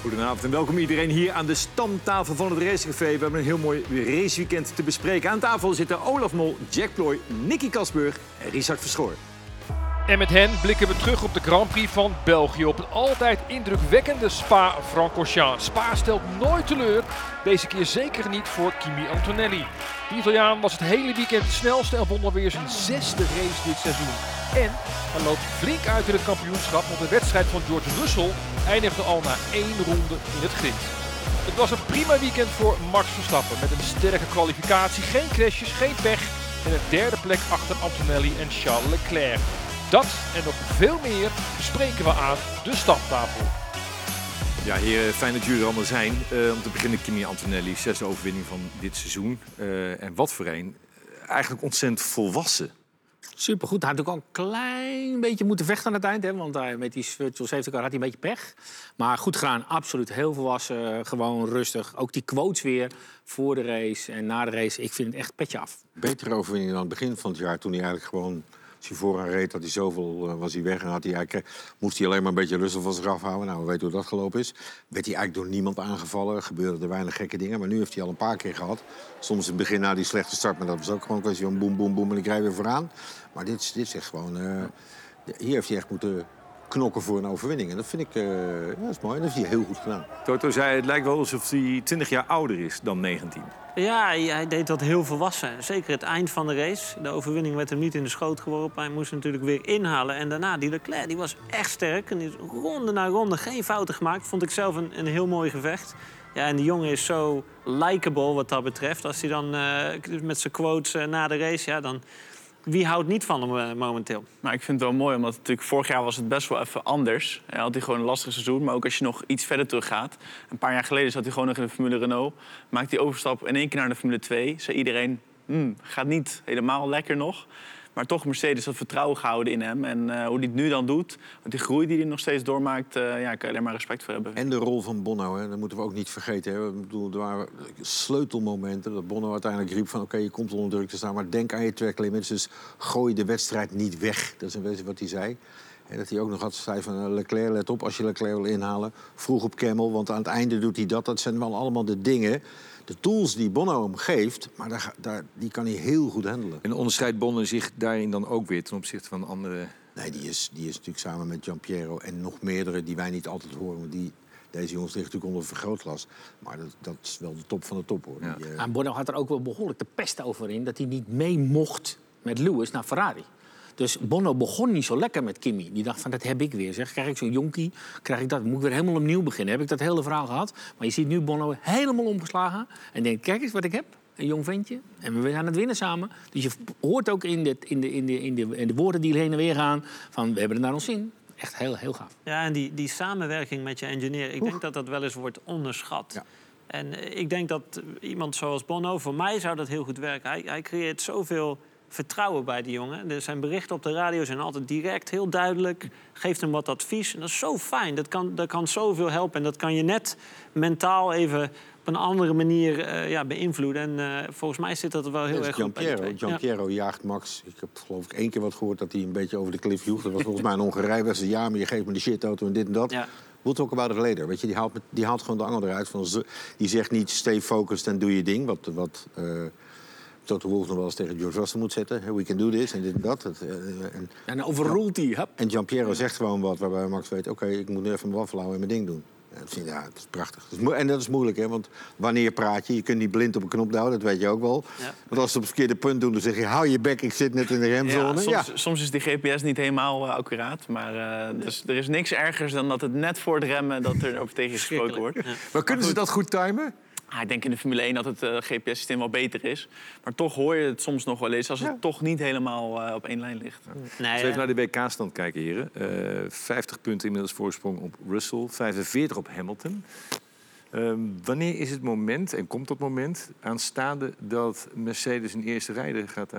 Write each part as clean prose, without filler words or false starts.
Goedenavond en welkom iedereen hier aan de stamtafel van het Racecafé. We hebben een heel mooi raceweekend te bespreken. Aan tafel zitten Olaf Mol, Jack Ploy, Nicky Kasburg en Richard Verschoor. En met hen blikken we terug op de Grand Prix van België. Op een altijd indrukwekkende Spa-Francorchamps. Spa stelt nooit teleur. Deze keer zeker niet voor Kimi Antonelli. De Italiaan was het hele weekend de snelste en won alweer zijn 6e race dit seizoen. En hij loopt flink uit in het kampioenschap, want de wedstrijd van George Russell eindigde al na 1 ronde in het grind. Het was een prima weekend voor Max Verstappen. Met een sterke kwalificatie, geen crashes, geen pech. En een 3e plek achter Antonelli en Charles Leclerc. Dat en nog veel meer bespreken we aan de stamtafel. Ja, heren, fijn dat jullie er allemaal zijn. Om te beginnen Kimi Antonelli, 6e overwinning van dit seizoen. En wat voor een. Eigenlijk ontzettend volwassen. Supergoed. Hij had ook al een klein beetje moeten vechten aan het eind. Hè, want hij, met die virtual safety car had hij een beetje pech. Maar goed gedaan, absoluut heel volwassen. Gewoon rustig. Ook die quotes weer voor de race en na de race. Ik vind het echt petje af. Betere overwinning dan aan het begin van het jaar. Toen hij eigenlijk gewoon, als hij vooraan reed, had hij zoveel, was hij weg. En moest hij alleen maar een beetje rustig van zich afhouden. Nou, we weten hoe dat gelopen is. Werd hij eigenlijk door niemand aangevallen. Gebeurden er weinig gekke dingen. Maar nu heeft hij al een paar keer gehad. Soms in het begin na die slechte start. Maar dat was ook gewoon een kwestie van boem, boem, boem. En ik rij weer vooraan. Maar dit is echt gewoon... hier heeft hij echt moeten knokken voor een overwinning. En dat vind ik dat is mooi. En dat heeft hij heel goed gedaan. Toto zei, het lijkt wel alsof hij 20 jaar ouder is dan 19. Ja, hij deed dat heel volwassen. Zeker het eind van de race. De overwinning werd hem niet in de schoot geworpen. Hij moest natuurlijk weer inhalen. En daarna, die Leclerc, die was echt sterk. En die is ronde na ronde geen fouten gemaakt. Vond ik zelf een heel mooi gevecht. Ja, en die jongen is zo likable wat dat betreft. Als hij dan met zijn quotes na de race... Ja, dan... Wie houdt niet van hem momenteel? Maar ik vind het wel mooi, omdat natuurlijk vorig jaar was het best wel even anders. Hij had hij gewoon een lastig seizoen, maar ook als je nog iets verder teruggaat. Een paar jaar geleden zat hij gewoon nog in de Formule Renault. Maakte die overstap in 1 keer naar de Formule 2. Zei iedereen, gaat niet helemaal lekker nog. Maar toch Mercedes had vertrouwen gehouden in hem. En hoe hij het nu dan doet, want die groei die hij nog steeds doormaakt... kan je alleen maar respect voor hebben. En de rol van Bono, hè, dat moeten we ook niet vergeten. Hè. Ik bedoel, er waren sleutelmomenten dat Bono uiteindelijk riep van... oké, je komt onder druk te staan, maar denk aan je track limits. Dus gooi de wedstrijd niet weg. Dat is een beetje wat hij zei. En dat hij ook nog had zei van Leclerc, let op als je Leclerc wil inhalen. Vroeg op Kemmel, want aan het einde doet hij dat. Dat zijn wel allemaal de dingen... De tools die Bono hem geeft, maar die kan hij heel goed handelen. En onderscheidt Bono zich daarin dan ook weer ten opzichte van andere... Nee, die is natuurlijk samen met Giampiero en nog meerdere die wij niet altijd horen. Want deze jongens liggen natuurlijk onder vergrootglas. Maar dat is wel de top van de top, hoor. Ja. Bono had er ook wel behoorlijk de pest over in... dat hij niet mee mocht met Lewis naar Ferrari. Dus Bono begon niet zo lekker met Kimi. Die dacht van, dat heb ik weer. Zeg. Krijg ik zo'n jonkie, krijg ik dat. Moet ik weer helemaal opnieuw beginnen. Heb ik dat hele verhaal gehad. Maar je ziet nu Bono helemaal omgeslagen. En denkt, kijk eens wat ik heb. Een jong ventje. En we gaan het winnen samen. Dus je hoort ook in de woorden die heen en weer gaan... van, we hebben er naar ons zin. Echt heel, heel gaaf. Ja, en die samenwerking met je engineer... ik denk dat dat wel eens wordt onderschat. Ja. En ik denk dat iemand zoals Bono... voor mij zou dat heel goed werken. Hij creëert zoveel... vertrouwen bij die jongen. Dus zijn berichten op de radio zijn altijd direct, heel duidelijk. Geeft hem wat advies. En dat is zo fijn. Dat kan zoveel helpen. En dat kan je net mentaal even op een andere manier beïnvloeden. En volgens mij zit dat er wel heel erg goed bij. Giampiero jaagt Max. Ik heb geloof ik 1 keer wat gehoord dat hij een beetje over de klif joeg. Dat was volgens mij een Hongarije. Hij zei, ja, maar je geeft me de shitauto en dit en dat. Ja. We'll talk about it later. Weet je, die haalt gewoon de angel eruit. Die zegt niet, stay focused en doe je ding. Wat Toto Wolff nog wel eens tegen George Russell moet zetten. We can do this en dit en dat. En overroelt hij. En Giampiero zegt gewoon wat waarbij Max weet... oké, ik moet nu even mijn waffel houden en mijn ding doen. Ja, dat is prachtig. En dat is moeilijk, hè? Want wanneer praat je? Je kunt niet blind op een knop duwen, dat weet je ook wel. Ja. Want als ze op het verkeerde punt doen, dan zeg je... hou je bek, ik zit net in de remzone. Soms is die GPS niet helemaal accuraat. Maar dus er is niks ergers dan dat het net voor het remmen... dat er over tegen gesproken wordt. Ja. Maar kunnen ze dat goed timen? Ik denk in de Formule 1 dat het GPS-systeem wel beter is. Maar toch hoor je het soms nog wel eens als het toch niet helemaal op één lijn ligt. Nee, dus even naar de WK-stand kijken, heren. 50 punten inmiddels voorsprong op Russell, 45 op Hamilton. Wanneer is het moment, en komt dat moment, aanstaande dat Mercedes een eerste rijder gaat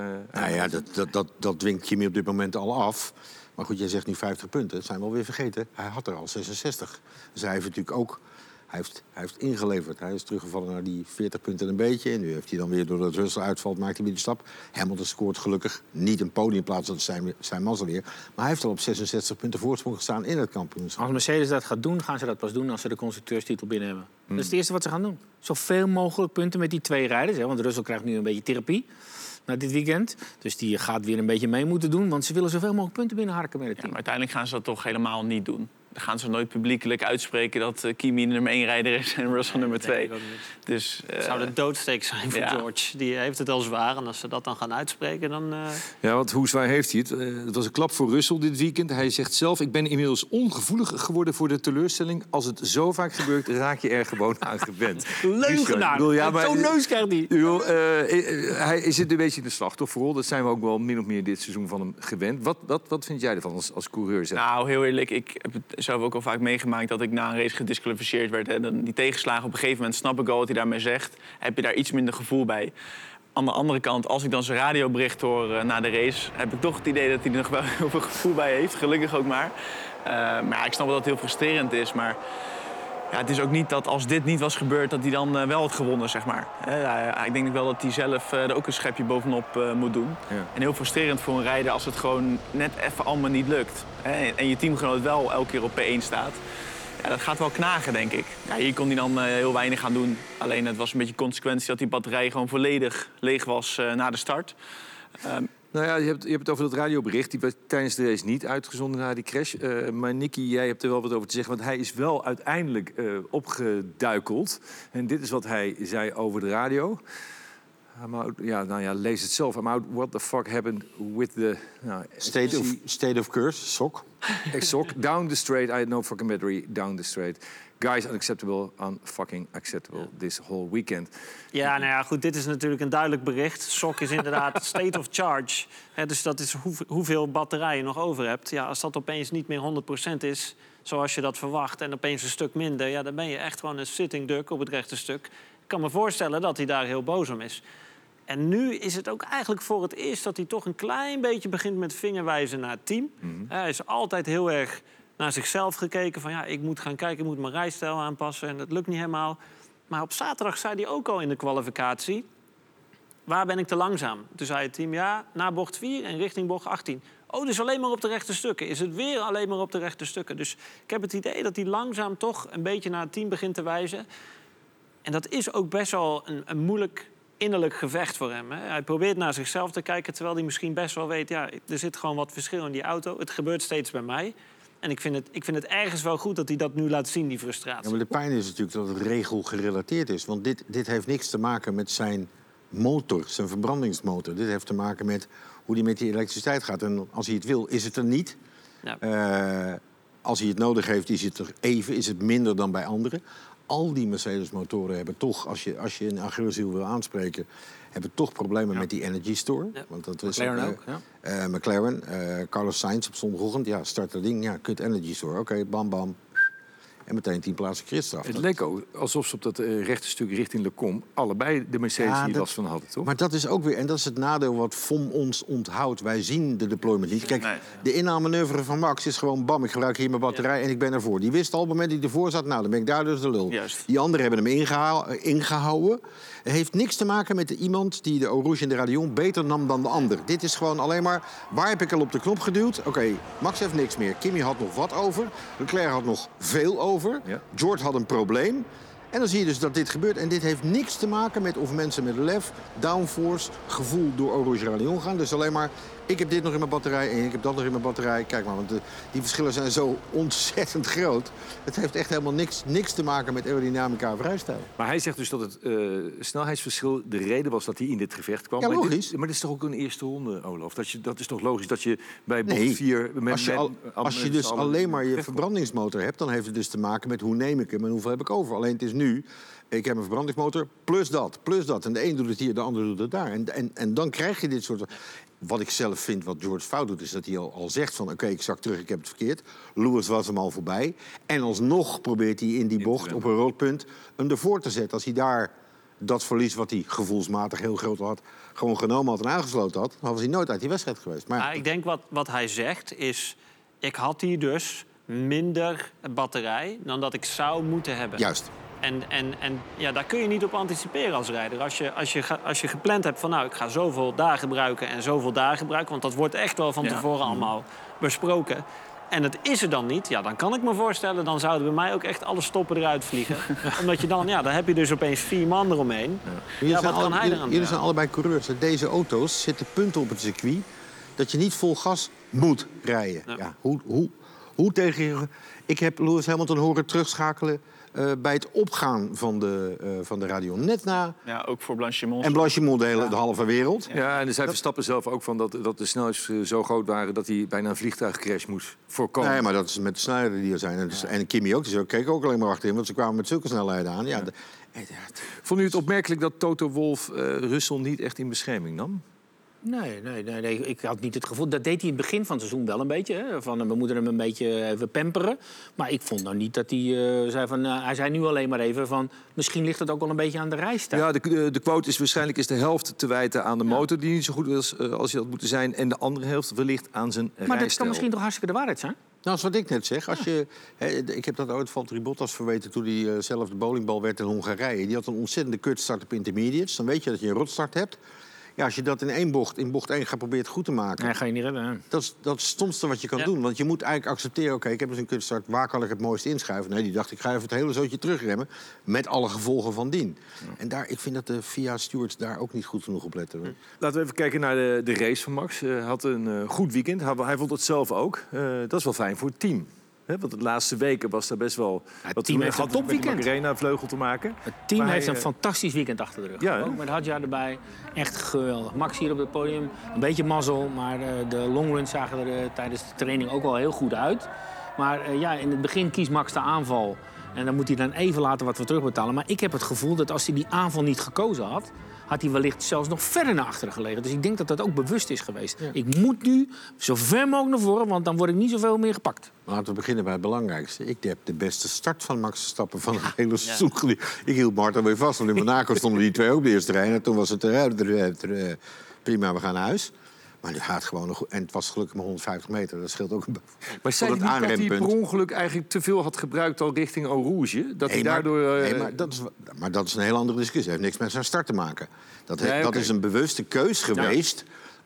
dat dwingt Kimi op dit moment al af. Maar goed, jij zegt nu 50 punten. Dat zijn we alweer vergeten. Hij had er al 66. Dus hij heeft natuurlijk ook... Hij heeft ingeleverd. Hij is teruggevallen naar die 40 punten een beetje. En nu heeft hij dan weer, doordat Russell uitvalt, maakt hij weer de stap. Hamilton scoort gelukkig niet een podiumplaats, dat is zijn mazzel weer. Maar hij heeft al op 66 punten voorsprong gestaan in het kampioenschap. Als Mercedes dat gaat doen, gaan ze dat pas doen als ze de constructeurstitel binnen hebben. Dat is het eerste wat ze gaan doen. Zoveel mogelijk punten met die 2 rijders. Hè, want Russell krijgt nu een beetje therapie na dit weekend. Dus die gaat weer een beetje mee moeten doen. Want ze willen zoveel mogelijk punten binnenharken met het team. Maar uiteindelijk gaan ze dat toch helemaal niet doen. Dan gaan ze nooit publiekelijk uitspreken dat Kimi nummer 1 rijder is en Russell nummer 2. Dus, het zou de doodsteek zijn voor George. Die heeft het al zwaar. En als ze dat dan gaan uitspreken, dan... Ja, want hoe zwaar heeft hij het? Het was een klap voor Russell dit weekend. Hij zegt zelf, ik ben inmiddels ongevoelig geworden voor de teleurstelling. Als het zo vaak gebeurt, raak je er gewoon aan gewend. Leugenaar! Zo'n neus krijgt hij. Hij is het een beetje in de slachtofferrol. Dat zijn we ook wel min of meer dit seizoen van hem gewend. Wat vind jij ervan als coureur? Zeg? Nou, heel eerlijk, ik heb het zelf ook al vaak meegemaakt dat ik na een race gedisqualificeerd werd. Hè. Die tegenslagen, op een gegeven moment snap ik al wat hij daarmee zegt. Heb je daar iets minder gevoel bij. Aan de andere kant, als ik dan zijn radiobericht hoor na de race, heb ik toch het idee dat hij er nog wel heel veel gevoel bij heeft. Gelukkig ook maar. Maar ik snap wel dat het heel frustrerend is. Maar ja, het is ook niet dat als dit niet was gebeurd, dat hij dan wel had gewonnen, zeg maar. Ik denk wel dat hij zelf er ook een schepje bovenop moet doen. Ja. En heel frustrerend voor een rijder als het gewoon net even allemaal niet lukt. En je teamgenoot wel elke keer op P1 staat. Ja, dat gaat wel knagen, denk ik. Ja, hier kon hij dan heel weinig aan doen. Alleen het was een beetje consequentie dat die batterij gewoon volledig leeg was na de start. Nou ja, je hebt het over dat radiobericht. Die werd tijdens de race niet uitgezonden na die crash. Maar Nicky, jij hebt er wel wat over te zeggen. Want hij is wel uiteindelijk opgeduikeld. En dit is wat hij zei over de radio. Lees het zelf. I'm out. What the fuck happened with the... State of curse, sok. Sok, down the straight. I had no fucking battery, down the straight. Guys, unacceptable, unfucking acceptable this whole weekend. Ja, nou ja, goed, dit is natuurlijk een duidelijk bericht. Sok is inderdaad state of charge. Dus dat is hoeveel batterij je nog over hebt. Ja, als dat opeens niet meer 100% is, zoals je dat verwacht, en opeens een stuk minder, ja, dan ben je echt gewoon een sitting duck op het rechte stuk. Ik kan me voorstellen dat hij daar heel boos om is. En nu is het ook eigenlijk voor het eerst dat hij toch een klein beetje begint met vingerwijzen naar het team. Hij is altijd heel erg naar zichzelf gekeken van ja, ik moet gaan kijken, ik moet mijn rijstijl aanpassen en dat lukt niet helemaal. Maar op zaterdag zei hij ook al in de kwalificatie, waar ben ik te langzaam? Toen zei het team, ja, na bocht 4 en richting bocht 18. Oh, dus alleen maar op de rechte stukken. Is het weer alleen maar op de rechte stukken? Dus ik heb het idee dat hij langzaam toch een beetje naar het team begint te wijzen. En dat is ook best wel een moeilijk innerlijk gevecht voor hem. Hè. Hij probeert naar zichzelf te kijken, terwijl hij misschien best wel weet, ja, er zit gewoon wat verschil in die auto. Het gebeurt steeds bij mij. En ik vind het ergens wel goed dat hij dat nu laat zien, die frustratie. Ja, maar de pijn is natuurlijk dat het regelgerelateerd is. Want dit heeft niks te maken met zijn motor, zijn verbrandingsmotor. Dit heeft te maken met hoe hij met die elektriciteit gaat. En als hij het wil, is het er niet. Ja. Als hij het nodig heeft, is het er even, is het minder dan bij anderen. Al die Mercedes-motoren hebben toch, als je een agressiel wil aanspreken, hebben toch problemen met die Energy Store. Ja. Want dat is McLaren ook. Ja. McLaren, Carlos Sainz op zondagochtend, ja, start dat ding, ja, kut Energy Store. Oké, bam, bam. En meteen 10 plaatsen gridstraf. Het leek ook alsof ze op dat rechte stuk richting Lecom allebei de Mercedes hier last van hadden, toch? Maar dat is ook weer, en dat is het nadeel wat VOM ons onthoudt. Wij zien de deployment niet. Kijk, de inhaalmanoeuvre van Max is gewoon bam, ik gebruik hier mijn batterij en ik ben ervoor. Die wist al op het moment dat hij ervoor zat, nou, dan ben ik daar dus de lul. Juist. Die anderen hebben hem ingehouden. Het heeft niks te maken met iemand die de Eau Rouge in de Radion beter nam dan de ander. Dit is gewoon alleen maar, waar heb ik al op de knop geduwd? Oké, Max heeft niks meer. Kimi had nog wat over. Leclerc had nog veel over. Ja. George had een probleem. En dan zie je dus dat dit gebeurt. En dit heeft niks te maken met of mensen met lef, downforce, gevoel door Eau Rouge Radion gaan. Dus alleen maar, ik heb dit nog in mijn batterij en ik heb dat nog in mijn batterij. Kijk maar, want die verschillen zijn zo ontzettend groot. Het heeft echt helemaal niks te maken met aerodynamica of rijstijl. Maar hij zegt dus dat het snelheidsverschil de reden was dat hij in dit gevecht kwam. Ja, logisch. Maar dit is toch ook een eerste ronde, Olaf? Dat is toch logisch dat je bij bocht 4... Als je dus alleen maar je verbrandingsmotor hebt, dan heeft het dus te maken met hoe neem ik hem en hoeveel heb ik over. Alleen het is nu, ik heb een verbrandingsmotor plus dat. En de een doet het hier, de ander doet het daar. En dan krijg je dit soort... Wat ik zelf vind, wat George fout doet, is dat hij al zegt van oké, ik zak terug, ik heb het verkeerd. Lewis was hem al voorbij. En alsnog probeert hij in die bocht op een roodpunt hem ervoor te zetten. Als hij daar dat verlies wat hij gevoelsmatig heel groot had, gewoon genomen had en aangesloten had, dan was hij nooit uit die wedstrijd geweest. Maar ik denk wat hij zegt is, ik had hier dus minder batterij dan dat ik zou moeten hebben. Juist. En daar kun je niet op anticiperen als rijder. Als je gepland hebt van ik ga zoveel daar gebruiken en zoveel daar gebruiken... want dat wordt echt wel van tevoren allemaal besproken... en het is er dan niet, dan kan ik me voorstellen... dan zouden bij mij ook echt alle stoppen eruit vliegen. Omdat je dan heb je dus opeens 4 man eromheen. Ja. Wat kan hij eraan? Jullie zijn allebei coureurs. Deze auto's zitten punten op het circuit... dat je niet vol gas moet rijden. Ja. Hoe tegen je... Ik heb Lewis Hamilton horen terugschakelen... bij het opgaan van de radio. Net na... Ja, ook voor Blanchimont. En Blanchimont de halve wereld. Ja, en zei Verstappen zelf ook van dat de snelheden zo groot waren... dat hij bijna een vliegtuigcrash moest voorkomen. Nee, maar dat is met de snelheden die er zijn. En Kimi ook. Die keek ook alleen maar achterin, want ze kwamen met zulke snelheden aan. Ja. Vond u het opmerkelijk dat Toto Wolff Russell niet echt in bescherming nam? Nee. Ik had niet het gevoel... Dat deed hij in het begin van het seizoen wel een beetje. Hè? Van, we moeten hem een beetje even pamperen. Maar ik vond nou niet dat hij zei van... hij zei nu alleen maar even van... misschien ligt het ook wel een beetje aan de rijstijl. Ja, de quote is waarschijnlijk de helft te wijten aan de motor... die niet zo goed is als hij had moeten zijn. En de andere helft wellicht aan zijn rijstijl. Maar dat kan misschien toch hartstikke de waarheid zijn? Nou, dat is wat ik net zeg. Ik heb dat ooit van Valtteri Bottas verweten... toen hij zelf de bowlingbal werd in Hongarije. Die had een ontzettende kutstart op intermediates. Dan weet je dat je een rotstart hebt... Ja, als je dat in bocht 1 gaat proberen goed te maken... Nee, ga je niet redden. Hè? Dat is het stomste wat je kan doen. Want je moet eigenlijk accepteren... oké, ik heb dus een kutstart, waar kan ik het mooiste inschuiven? Nee, die dacht, ik ga even het hele zootje terugremmen... met alle gevolgen van dien. Ja. En ik vind dat de FIA-stewards daar ook niet goed genoeg op letten. Hoor. Laten we even kijken naar de race van Max. Hij had een goed weekend. Hij vond het zelf ook. Dat is wel fijn voor het team. Want de laatste weken was daar best wel... Het team heeft een topweekend. Met de Arena-vleugel te maken. Het team heeft een fantastisch weekend achter de rug. Ja, ook met Hadjar erbij. Echt geweldig. Max hier op het podium. Een beetje mazzel, maar de longruns zagen er tijdens de training ook wel heel goed uit. Maar in het begin kiest Max de aanval. En dan moet hij dan even later wat voor terugbetalen. Maar ik heb het gevoel dat als hij die aanval niet gekozen had... had hij wellicht zelfs nog verder naar achteren gelegen. Dus ik denk dat dat ook bewust is geweest. Ja. Ik moet nu zo ver mogelijk naar voren, want dan word ik niet zoveel meer gepakt. Laten we beginnen bij het belangrijkste. Ik heb de beste start van Max Verstappen van het hele seizoen. Ik hield Martin weer vast, want in Monaco stonden die 2 op de eerste rij. En toen was het prima, we gaan naar huis. Maar nu gaat gewoon nog... En het was gelukkig maar 150 meter. Dat scheelt ook een... Maar zei hij niet dat hij per ongeluk eigenlijk te veel had gebruikt al richting Eau Rouge? Dat hij daardoor... maar dat is een heel andere discussie. Het heeft niks met zijn start te maken. Dat is een bewuste keus geweest.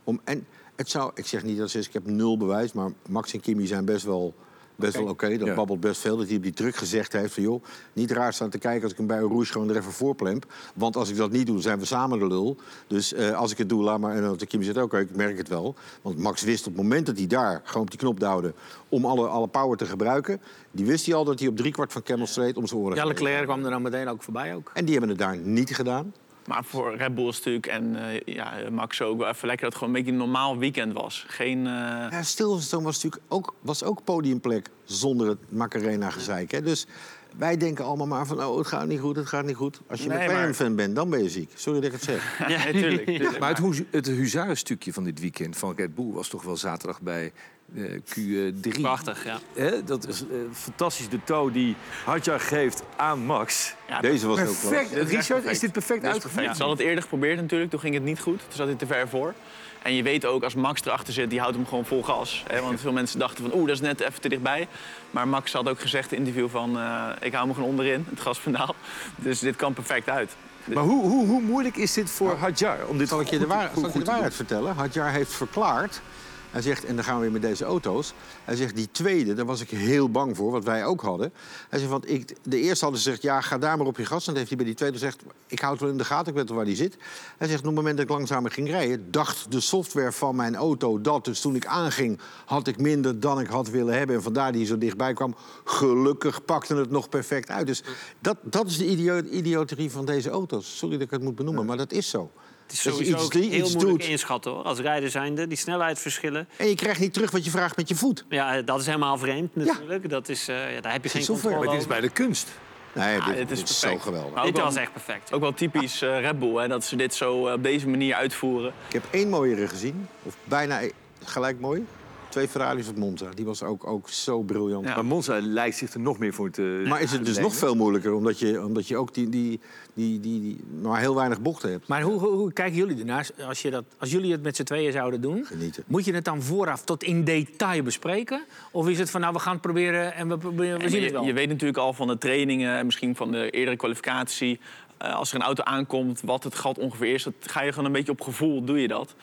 Ik zeg niet dat ze is, ik heb 0 bewijs... maar Max en Kimi zijn best wel oké. Dat babbelt best veel. Dat hij op die truck gezegd heeft van... joh, niet raar staan te kijken als ik hem bij Rouge gewoon er even voorplemp. Want als ik dat niet doe, zijn we samen de lul. Dus als ik het doe, laat maar... En Kimi zegt ook, ik merk het wel. Want Max wist op het moment dat hij daar gewoon op die knop duwde... om alle power te gebruiken... die wist hij al dat hij op 3/4 van Camel Street om zijn oren... Ja, Leclerc kwam er dan meteen ook voorbij ook. En die hebben het daar niet gedaan. Maar voor Red Bull natuurlijk en Max ook wel even lekker dat het gewoon een beetje een normaal weekend was. Geen... Silverstone was ook podiumplek zonder het Macarena-gezeik. Hè? Dus wij denken allemaal maar van, het gaat niet goed. Als je een McLaren-fan bent, dan ben je ziek. Sorry dat ik het zeg. Ja, natuurlijk. Maar het huzarenstukje van dit weekend van Red Bull was toch wel zaterdag bij... Q3. Prachtig, ja. Dat is fantastisch, de toe die Hadjar geeft aan Max. Ja, deze was perfect. heel Richard, is dit perfect uitgevoerd? Ja, ze hadden het eerder geprobeerd natuurlijk, toen ging het niet goed. Toen zat hij te ver voor. En je weet ook, als Max erachter zit, die houdt hem gewoon vol gas. Hè? Want veel mensen dachten van, dat is net even te dichtbij. Maar Max had ook gezegd in het interview van... ik hou me gewoon onderin, het gaspedaal. Dus dit kan perfect uit. Maar hoe moeilijk is dit voor Hadjar? Zal ik je de waarheid vertellen? Hadjar heeft verklaard... Hij zegt, en dan gaan we weer met deze auto's... Hij zegt, die tweede, daar was ik heel bang voor, wat wij ook hadden. Hij zegt, want de eerste hadden gezegd, ga daar maar op je gas. En dan heeft hij bij die tweede gezegd, ik houd het wel in de gaten, ik weet wel waar die zit. Hij zegt, op het moment dat ik langzamer ging rijden... dacht de software van mijn auto dat. Dus toen ik aanging, had ik minder dan ik had willen hebben. En vandaar die hij zo dichtbij kwam. Gelukkig pakte het nog perfect uit. Dus dat is de idioterie van deze auto's. Sorry dat ik het moet benoemen, maar dat is zo. Het is sowieso ook heel moeilijk inschatten, hoor. Als rijder zijnde, die snelheidsverschillen. En je krijgt niet terug wat je vraagt met je voet. Ja, dat is helemaal vreemd natuurlijk. Dat is, daar heb je geen controle over. Maar dit is bij de kunst. Nee, dit is zo geweldig. Dit was echt perfect. Ook wel typisch Red Bull, hè, dat ze dit zo op deze manier uitvoeren. Ik heb 1 mooiere gezien, of bijna gelijk mooi. 2 Ferraris op Monza. Die was ook zo briljant. Ja. Maar Monza lijkt zich er nog meer voor te... Maar is het dus nog veel moeilijker, omdat je ook die maar heel weinig bochten hebt. Maar hoe kijken jullie ernaar? Als jullie het met z'n tweeën zouden doen... Genieten. Moet je het dan vooraf tot in detail bespreken? Of is het van, nou, we gaan het proberen en we zien het wel? Je weet natuurlijk al van de trainingen en misschien van de eerdere kwalificatie... als er een auto aankomt, wat het gat ongeveer is... dat ga je gewoon een beetje op gevoel, doe je dat.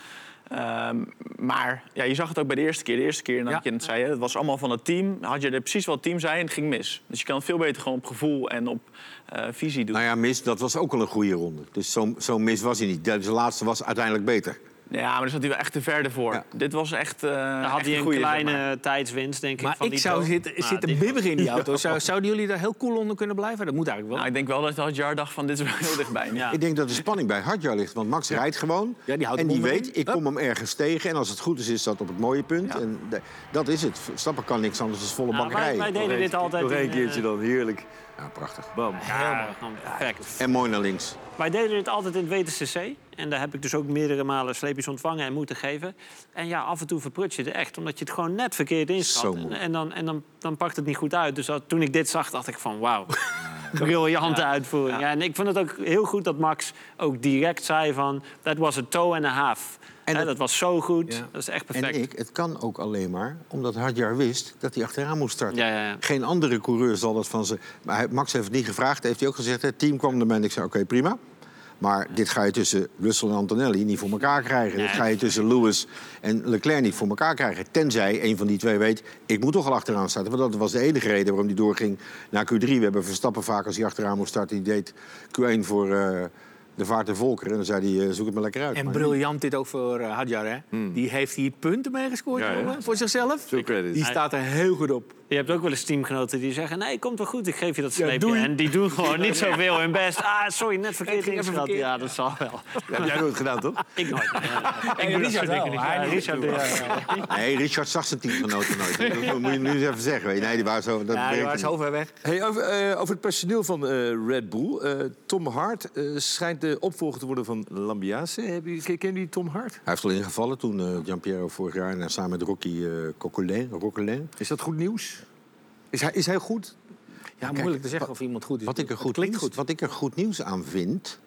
Maar ja, je zag het ook bij de eerste keer. De eerste keer, dat je het zei, het was allemaal van het team. Had je er precies wat het team zei en het ging mis. Dus je kan het veel beter gewoon op gevoel en op visie doen. Nou ja, mis, dat was ook al een goede ronde. Dus zo mis was hij niet. De laatste was uiteindelijk beter. Ja, maar daar zat hij wel echt te ver voor. Ja. Dit was echt Dan had hij een goede, kleine zeg maar. tijdswinst, denk ik. Maar van ik die zou toon. zitten bibberen in die auto. Zouden jullie daar heel cool onder kunnen blijven? Dat moet eigenlijk wel. Nou, ik denk wel dat Hadjar dacht van dit is wel heel dichtbij. Ja. Ik denk dat de spanning bij Hadjar ligt. Want Max rijdt gewoon. Ja, die houdt en de die mond weet, erin. ik kom hem ergens tegen. En als het goed is dat op het mooie punt. Ja. En dat is het. Stappen kan niks anders dan volle Nou, bak rijden. wij deden dit altijd Nog één in, keertje dan, heerlijk. Ja, prachtig. Bam. Ja, perfect. En mooi naar links. Wij deden dit altijd in het WTCC. En daar heb ik dus ook meerdere malen sleepjes ontvangen en moeten geven. En ja, af en toe verprut je het echt, omdat je het gewoon net verkeerd inschat. Zo mooi. En dan pakt het niet goed uit. Dus toen ik dit zag, dacht ik van wauw. Briljante uitvoering. Ja, en ik vond het ook heel goed dat Max ook direct zei van... that was a toe and a half. En Dat was zo goed. Ja. Dat is echt perfect. En het kan ook alleen maar omdat Hadjar wist dat hij achteraan moest starten. Ja. Geen andere coureur zal dat van ze. Maar Max heeft het niet gevraagd, heeft hij ook gezegd. Het team kwam ermee en ik zei, oké, prima. Maar dit ga je tussen Russell en Antonelli niet voor elkaar krijgen. Nee. Dit ga je tussen Lewis en Leclerc niet voor elkaar krijgen. Tenzij een van die twee weet, ik moet toch al achteraan starten. Want dat was de enige reden waarom hij doorging naar Q3. We hebben Verstappen vaak als hij achteraan moest starten. Die deed Q1 voor de vaart en Volker. En dan zei hij, zoek het maar lekker uit. En Maar briljant dit ook voor Hadjar, hè? Die heeft hier punten mee gescoord, Ja, ja. jongen, voor zichzelf. Veel credits. Die staat er heel goed op. Je hebt ook wel eens teamgenoten die zeggen... nee, komt wel goed, ik geef je dat Ja, sleepje. doei. En die doen gewoon niet zoveel hun best. Sorry, net verkeerd Ik ging even ingeschat. verkeerd. Ja, dat zal wel. Dat heb jij nooit gedaan, toch? Ik nooit. Ik doe Richard wel. Richard, Nee, Richard zag zijn teamgenoten nooit. Dat moet je nu eens even zeggen. Weet je. Nee, die waren zo... Dat Ja, die werkte was zo niet. ver weg. Hey, over het personeel van Red Bull. Tom Hart schijnt de opvolger te worden van Lambiase. Ken je die Tom Hart? Hij heeft al ingevallen toen Gianpiero vorig jaar... en samen met Rocky Coquelin. Is dat goed nieuws? Is hij goed? Ja, moeilijk te zeggen of iemand goed is. Wat ik, Het klinkt goed. wat ik er goed nieuws aan vind...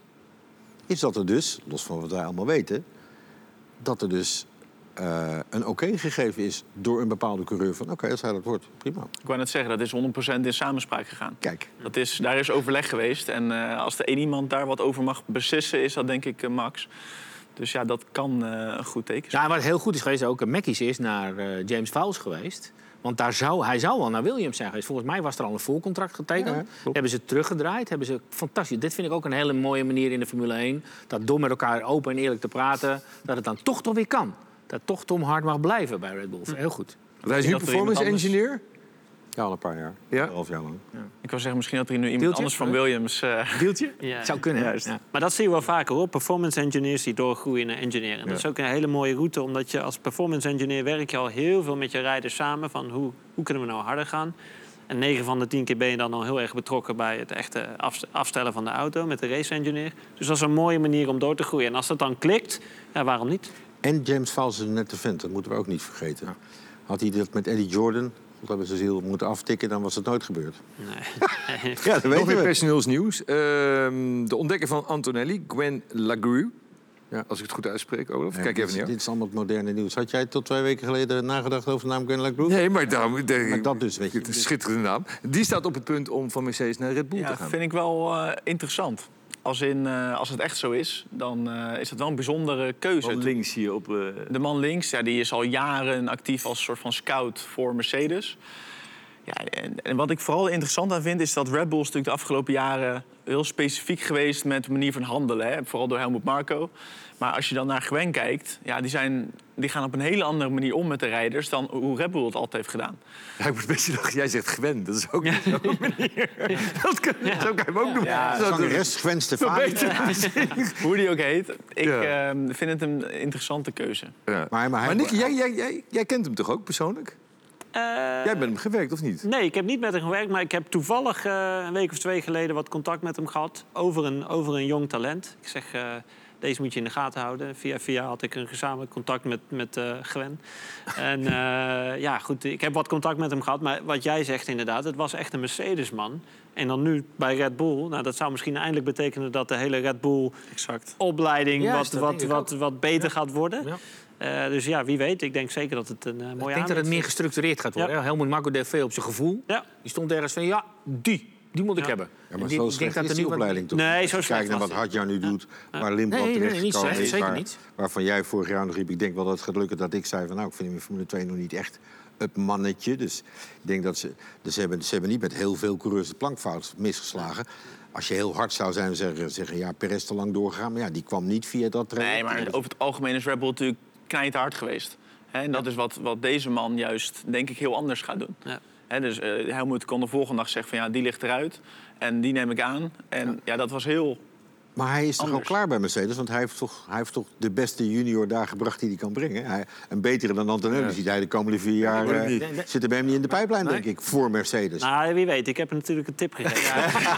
is dat er dus, los van wat wij allemaal weten... dat er dus een oké gegeven is door een bepaalde coureur... van oké, als hij dat wordt, prima. Ik wou net zeggen, dat is 100% in samenspraak gegaan. Kijk, Daar is overleg geweest. En als er één iemand daar wat over mag beslissen, is dat denk ik Max. Dus ja, dat kan een goed teken zijn. Ja, wat heel goed is geweest, ook Mackies is naar James Vowles geweest. Want hij zou al naar Williams zijn geweest. Volgens mij was er al een voorcontract getekend. Ja, klopt. Hebben ze teruggedraaid. Hebben ze fantastisch. Dit vind ik ook een hele mooie manier in de Formule 1. Dat door met elkaar open en eerlijk te praten, dat het dan toch weer kan. Dat toch Tom Hart mag blijven bij Red Bull. Heel goed. Hij is nu dat er performance iemand anders- engineer. ja, al een paar jaar. Ja. 11 jaar lang. Ik wil zeggen, misschien dat er nu iemand Deeltje? anders van Williams... Deeltje? Ja. Zou kunnen. Juist. Ja. Maar dat zie je wel vaker hoor. Performance engineers die doorgroeien naar engineer. En dat is ook een hele mooie route. Omdat je als performance engineer werk je al heel veel met je rijders samen. Van hoe kunnen we nou harder gaan? En 9 van de 10 keer ben je dan al heel erg betrokken bij het echte afstellen van de auto met de race engineer. Dus dat is een mooie manier om door te groeien. En als dat dan klikt, ja, waarom niet? En James Vowles is een nette vent, dat moeten we ook niet vergeten. Had hij dat met Eddie Jordan... dat hebben ze ziel moeten aftikken, dan was het nooit gebeurd. Nee. Ja, dat Nog weten meer we. personeelsnieuws. De ontdekker van Antonelli, Gwen Lagrue. Ja, als ik het goed uitspreek, Olaf. Ja, Kijk even naar dit is allemaal het moderne nieuws. Had jij tot 2 weken geleden nagedacht over de naam Gwen Lagrue? Nee, maar daarom... Maar dat dus, weet je. Het is een schitterende naam. Die staat op het punt om van Mercedes naar Red Bull Ja, te gaan. vind ik wel interessant. Als het echt zo is, dan is het wel een bijzondere keuze. Al links hier op... De man links, ja, die is al jaren actief als soort van scout voor Mercedes. Ja, en wat ik vooral interessant aan vind, is dat Red Bull is natuurlijk de afgelopen jaren heel specifiek geweest met de manier van handelen. Hè? Vooral door Helmut Marko. Maar als je dan naar Gwen kijkt, ja, die gaan op een hele andere manier om met de rijders dan hoe Red Bull het altijd heeft gedaan. Ja, ik moet een beetje lachen. Jij zegt Gwen. Dat is ook niet zo'n manier. Zo kan je hem ook doen. Ja, Zo- Zangeres Gwen Stefani. Hoe die ook heet. Ik Ja. vind het een interessante keuze. Ja. Maar Maar Nicky, jij kent hem toch ook persoonlijk? Jij bent hem gewerkt, of niet? Nee, ik heb niet met hem gewerkt, maar ik heb toevallig een week of 2 geleden wat contact met hem gehad over een jong talent. Ik zeg, deze moet je in de gaten houden. Via had ik een gezamenlijk contact met Gwen. En goed, ik heb wat contact met hem gehad. Maar wat jij zegt inderdaad, het was echt een Mercedes-man. En dan nu bij Red Bull. Nou, dat zou misschien eindelijk betekenen dat de hele Red Bull-opleiding wat beter gaat worden. Ja. Dus wie weet. Ik denk zeker dat het een mooie aanwinst is. Ik denk dat het meer gestructureerd gaat worden. Ja. Helmut Marko deed veel op zijn gevoel. Ja. Die stond ergens van, die moet ik hebben. Ja, maar zo slecht is die opleiding toch? Nee, zo slecht. Kijk naar wat Hadjar nu doet, waar Lindblad terechtgekomen is. Zeker niet. Waarvan jij vorig jaar nog riep, ik denk wel dat het gaat lukken dat ik zei van, ik vind hem in Formule 2 nog niet echt het mannetje. Dus ik denk dat ze hebben niet met heel veel coureurs de plankfout misgeslagen. Als je heel hard zou zijn en zeggen Perez te lang doorgegaan. Maar die kwam niet via dat traject. Nee, maar over het algemeen is Red Bull natuurlijk knijthard geweest. En dat is wat deze man juist, denk ik, heel anders gaat doen. Ja. Dus Helmut kon de volgende dag zeggen van die ligt eruit. En die neem ik aan. En dat was heel... Maar hij is toch anders. al klaar bij Mercedes? Want hij heeft toch de beste junior daar gebracht die hij kan brengen. Een betere dan Antonelli ziet hij de komende 4 jaar... zit er bij hem niet in de pijplijn, denk ik, voor Mercedes. Nou, wie weet. Ik heb hem natuurlijk een tip gegeven.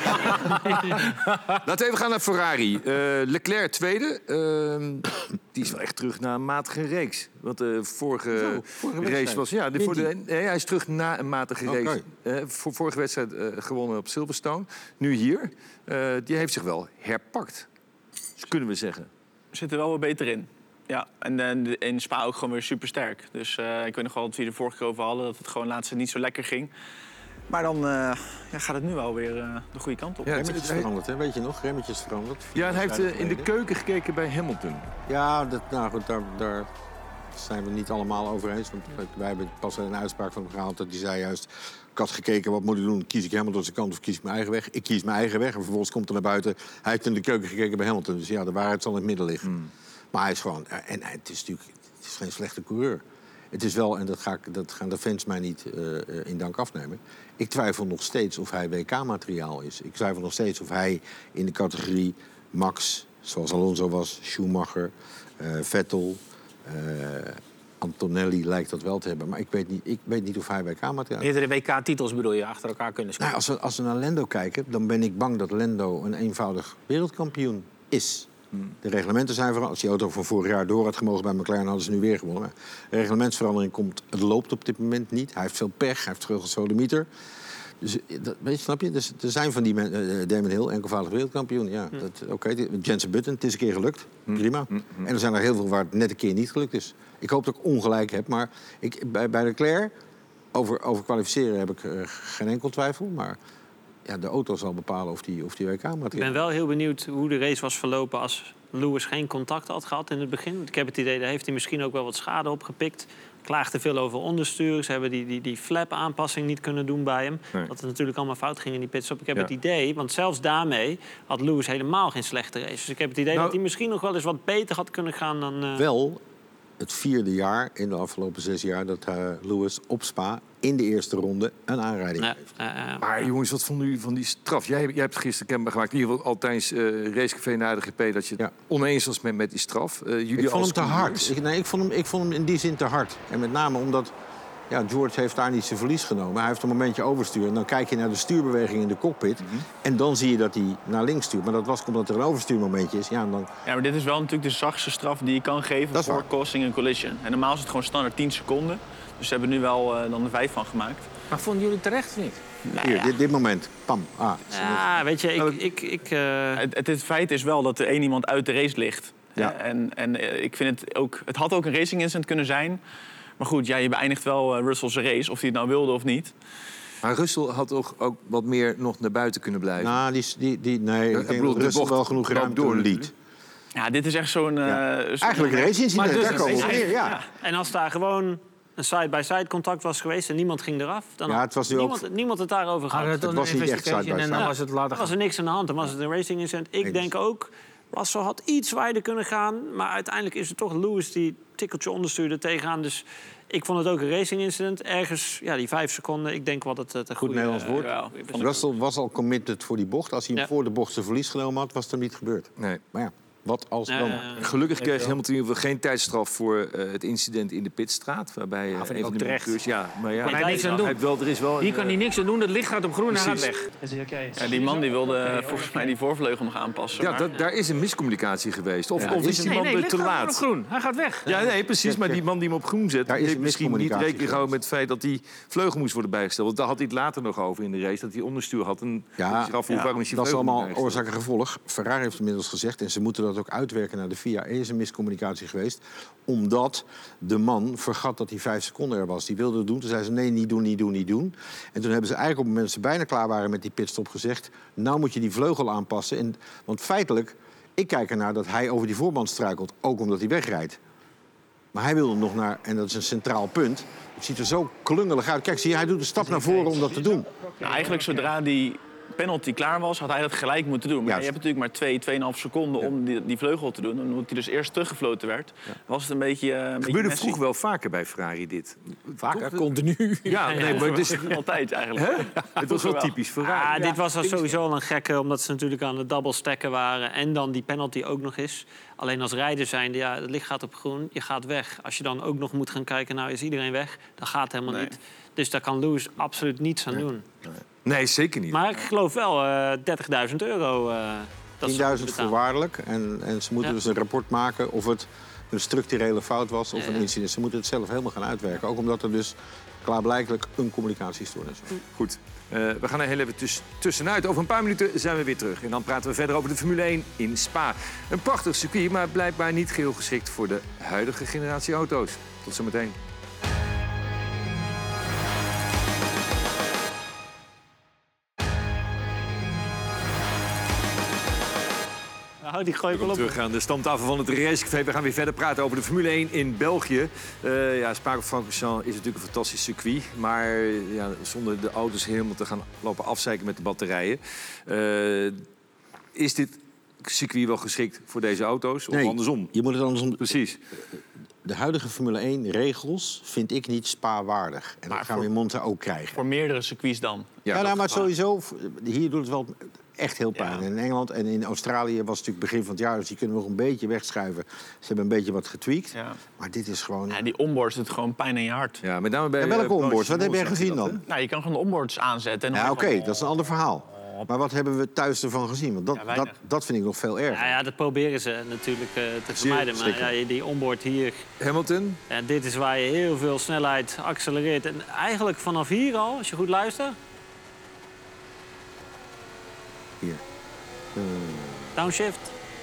Laten we even gaan naar Ferrari. Leclerc tweede. Die is wel echt terug naar een matige reeks. Want de vorige race was... hij is terug na een matige race. Vorige wedstrijd gewonnen op Silverstone. Nu hier. Die heeft zich wel herpakt. Dus kunnen we zeggen. Zit er wel wat beter in. Ja, en in Spa ook gewoon weer supersterk. Dus ik weet nog wel dat we hier de vorige keer over hadden... dat het gewoon laatst niet zo lekker ging. Maar dan gaat het nu wel weer de goede kant op. Ja, remmetjes veranderd, hè? Weet je nog? Remmetjes veranderd. Ja, en hij heeft in de keuken gekeken bij Hamilton. Ja, daar zijn we niet allemaal over eens. Want wij hebben pas een uitspraak van hem gehaald dat hij zei juist... Ik had gekeken, wat moet ik doen? Kies ik Hamilton zijn kant of kies ik mijn eigen weg? Ik kies mijn eigen weg. En vervolgens komt er naar buiten. Hij heeft in de keuken gekeken bij Hamilton. Dus de waarheid zal in het midden liggen. Maar hij is gewoon... En het is natuurlijk geen slechte coureur. Het is wel, en dat gaan de fans mij niet in dank afnemen... Ik twijfel nog steeds of hij WK-materiaal is. Ik twijfel nog steeds of hij in de categorie Max... zoals Alonso was, Schumacher, Vettel... Antonelli lijkt dat wel te hebben, maar ik weet niet of hij WK-materiaal... Meerdere WK-titels bedoel je, achter elkaar kunnen scoren? Nou, als we naar Lando kijken, dan ben ik bang dat Lando een eenvoudig wereldkampioen is. De reglementen zijn veranderd. Als die auto van vorig jaar door had gemogen bij McLaren, hadden ze nu weer gewonnen. De reglementsverandering het loopt op dit moment niet. Hij heeft veel pech, hij heeft veel gesodemieter. Dus, snap je? Dus, er zijn van die mensen... Damon Hill, enkelvoudig wereldkampioen. Ja, Jensen Button, het is een keer gelukt. Prima. En er zijn er heel veel waar het net een keer niet gelukt is. Ik hoop dat ik ongelijk heb, maar bij Leclerc... Over kwalificeren heb ik geen enkel twijfel, maar... de auto zal bepalen of die WK-materiaal... Ik ben wel heel benieuwd hoe de race was verlopen als Lewis geen contact had gehad in het begin. Ik heb het idee, daar heeft hij misschien ook wel wat schade opgepikt. Klaagde veel over onderstuur. Ze hebben die flap-aanpassing niet kunnen doen bij hem. Nee. Dat het natuurlijk allemaal fout ging in die pitstop. Ik heb het idee, want zelfs daarmee had Lewis helemaal geen slechte race. Dus ik heb het idee dat hij misschien nog wel eens wat beter had kunnen gaan dan... Wel het 4e jaar in de afgelopen 6 jaar dat Lewis op Spa in de eerste ronde een aanrijding heeft. Maar jongens, wat vonden jullie van die straf? Jij hebt gisteren kenbaar gemaakt, in ieder geval al tijdens Racecafé na de GP... dat je het oneens was met die straf. Ik vond hem te hard. Ik vond hem in die zin te hard. En met name omdat... George heeft daar niet zijn verlies genomen. Hij heeft een momentje overstuur. En dan kijk je naar de stuurbeweging in de cockpit. En dan zie je dat hij naar links stuurt. Maar dat was omdat er een overstuurmomentje is. Ja, maar dit is wel natuurlijk de zachtste straf die je kan geven voor causing een collision. En normaal is het gewoon standaard 10 seconden. Dus ze hebben nu wel dan er 5 van gemaakt. Maar vonden jullie het terecht of niet? Hier, dit moment. Pam. Weet je, Het feit is wel dat er één iemand uit de race ligt. Ja. En ik vind het ook... Het had ook een racing incident kunnen zijn... Maar goed, je beëindigt wel Russell's race, of hij het nou wilde of niet. Maar Russell had toch ook wat meer nog naar buiten kunnen blijven? Nou, ik denk dat Russell wel genoeg ruimte liet. Ja, dit is echt zo'n... Eigenlijk een race-incident, daar komen we weer. Ja. En als daar gewoon een side-by-side contact was geweest en niemand ging eraf... dan het was niemand het daarover gehad. Het was niet echt side-by-side. En dan was het later... Er was er niks aan de hand, dan was het een racing-incident. Ik denk ook... Russell had iets wijder kunnen gaan. Maar uiteindelijk is het toch Lewis die tikkeltje onderstuurde tegenaan. Dus ik vond het ook een racing-incident. Ergens, die 5 seconden. Ik denk wat het een goed Nederlands woord. Russell was al committed voor die bocht. Als hij voor de bocht zijn verlies genomen had, was het hem niet gebeurd. Nee. Maar Wat als dan? Gelukkig kreeg Hamilton in ieder geval geen tijdstraf voor het incident in de pitstraat. Waarbij vind ik een ook van de terecht. monteurs- Ja, maar ja, Kan hij niks aan doen. er is wel Hier kan hij niks aan doen, het licht gaat op groen en hij gaat Precies. weg. Is hij oké? Ja, die man die wilde volgens mij die voorvleugel nog aanpassen. Ja, maar- daar is een miscommunicatie geweest. Of is die Nee, man nee, licht te gaat gewoon op laat? groen. Hij gaat weg. Ja, nee, precies. Maar die man die hem op groen zet, Daar is heeft een misschien niet miscommunicatie rekening gehouden met het feit dat die vleugel moest worden bijgesteld. Want daar had hij het later nog over in de race, dat hij onderstuur had. En Ja, zich afvroeg, waarom is die dat is vleugel niet allemaal bijgesteld? oorzaak en gevolg. Ferrari heeft inmiddels gezegd, en ze moeten dat ook uitwerken naar de FIA... er is een miscommunicatie geweest, omdat de man vergat dat hij 5 seconden er was. Die wilde het doen, toen zei ze nee, niet doen, niet doen, niet doen. En toen hebben ze eigenlijk op het moment dat ze bijna klaar waren met die pitstop gezegd... nou moet je die vleugel aanpassen. Want feitelijk, ik kijk ernaar dat hij over die voorband struikelt, ook omdat hij wegrijdt. Maar hij wilde nog naar, en dat is een centraal punt... het ziet er zo klungelig uit. Kijk, zie je, hij doet een stap naar voren om dat te doen. Nou, eigenlijk zodra die penalty klaar was, had hij dat gelijk moeten doen. Maar Ja. je hebt natuurlijk maar 2,5 seconden om die vleugel te doen. En omdat hij dus eerst teruggefloten werd, was het een beetje... Het gebeurde vroeger wel vaker bij Ferrari dit. Vaker, continu. Ja, nee, maar dus, altijd eigenlijk. het was wel typisch Ferrari. Dit was al sowieso al een gekke, omdat ze natuurlijk aan het double stacken waren. En dan die penalty ook nog eens. Alleen als rijder zijnde, ja, het licht gaat op groen, je gaat weg. Als je dan ook nog moet gaan kijken, nou is iedereen weg, dan gaat het helemaal niet. Dus daar kan Lewis absoluut niets aan doen. Nee, zeker niet. Maar ik geloof wel €30.000. 10.000 voorwaardelijk. En ze moeten dus een rapport maken of het een structurele fout was of een incident. Ze moeten het zelf helemaal gaan uitwerken. Ook omdat er dus klaarblijkelijk een communicatiestoornis was. Goed, we gaan er heel even tussenuit. Over een paar minuten zijn we weer terug. En dan praten we verder over de Formule 1 in Spa. Een prachtig circuit, maar blijkbaar niet geheel geschikt voor de huidige generatie auto's. Tot zometeen. Die gooi ik wel op. Terug aan de stamtafel van het racecafé. We gaan weer verder praten over de Formule 1 in België. Spa-Francorchamps is natuurlijk een fantastisch circuit. Maar ja, zonder de auto's helemaal te gaan lopen afzeiken met de batterijen. Is dit circuit wel geschikt voor deze auto's? Of andersom? Je moet het andersom. Precies. De huidige Formule 1 regels vind ik niet Spa-waardig. En dat gaan we in Monza ook krijgen. Voor meerdere circuits dan. Maar sowieso, hier doet het wel echt heel pijn. En in Engeland en in Australië was het natuurlijk begin van het jaar... dus die kunnen we nog een beetje wegschuiven. Ze hebben een beetje wat getweakt. Ja. Maar dit is gewoon... Ja, die onboards doet gewoon pijn in je hart. Ja, met name bij En welke onboards? Wat heb jij Blanchimont gezien zag je dan? dat, Nou, je kan gewoon de onboards aanzetten. En dan Ja, is het oké, gewoon- dat is een ander verhaal. Maar wat hebben we thuis ervan gezien? Want weinig. dat vind ik nog veel erger. Ja, dat proberen ze natuurlijk te vermijden. Maar zeker. ja, die onboard hier, Hamilton, dit is waar je heel veel snelheid accelereert. En eigenlijk vanaf hier al, als je goed luistert... Hier. Downshift.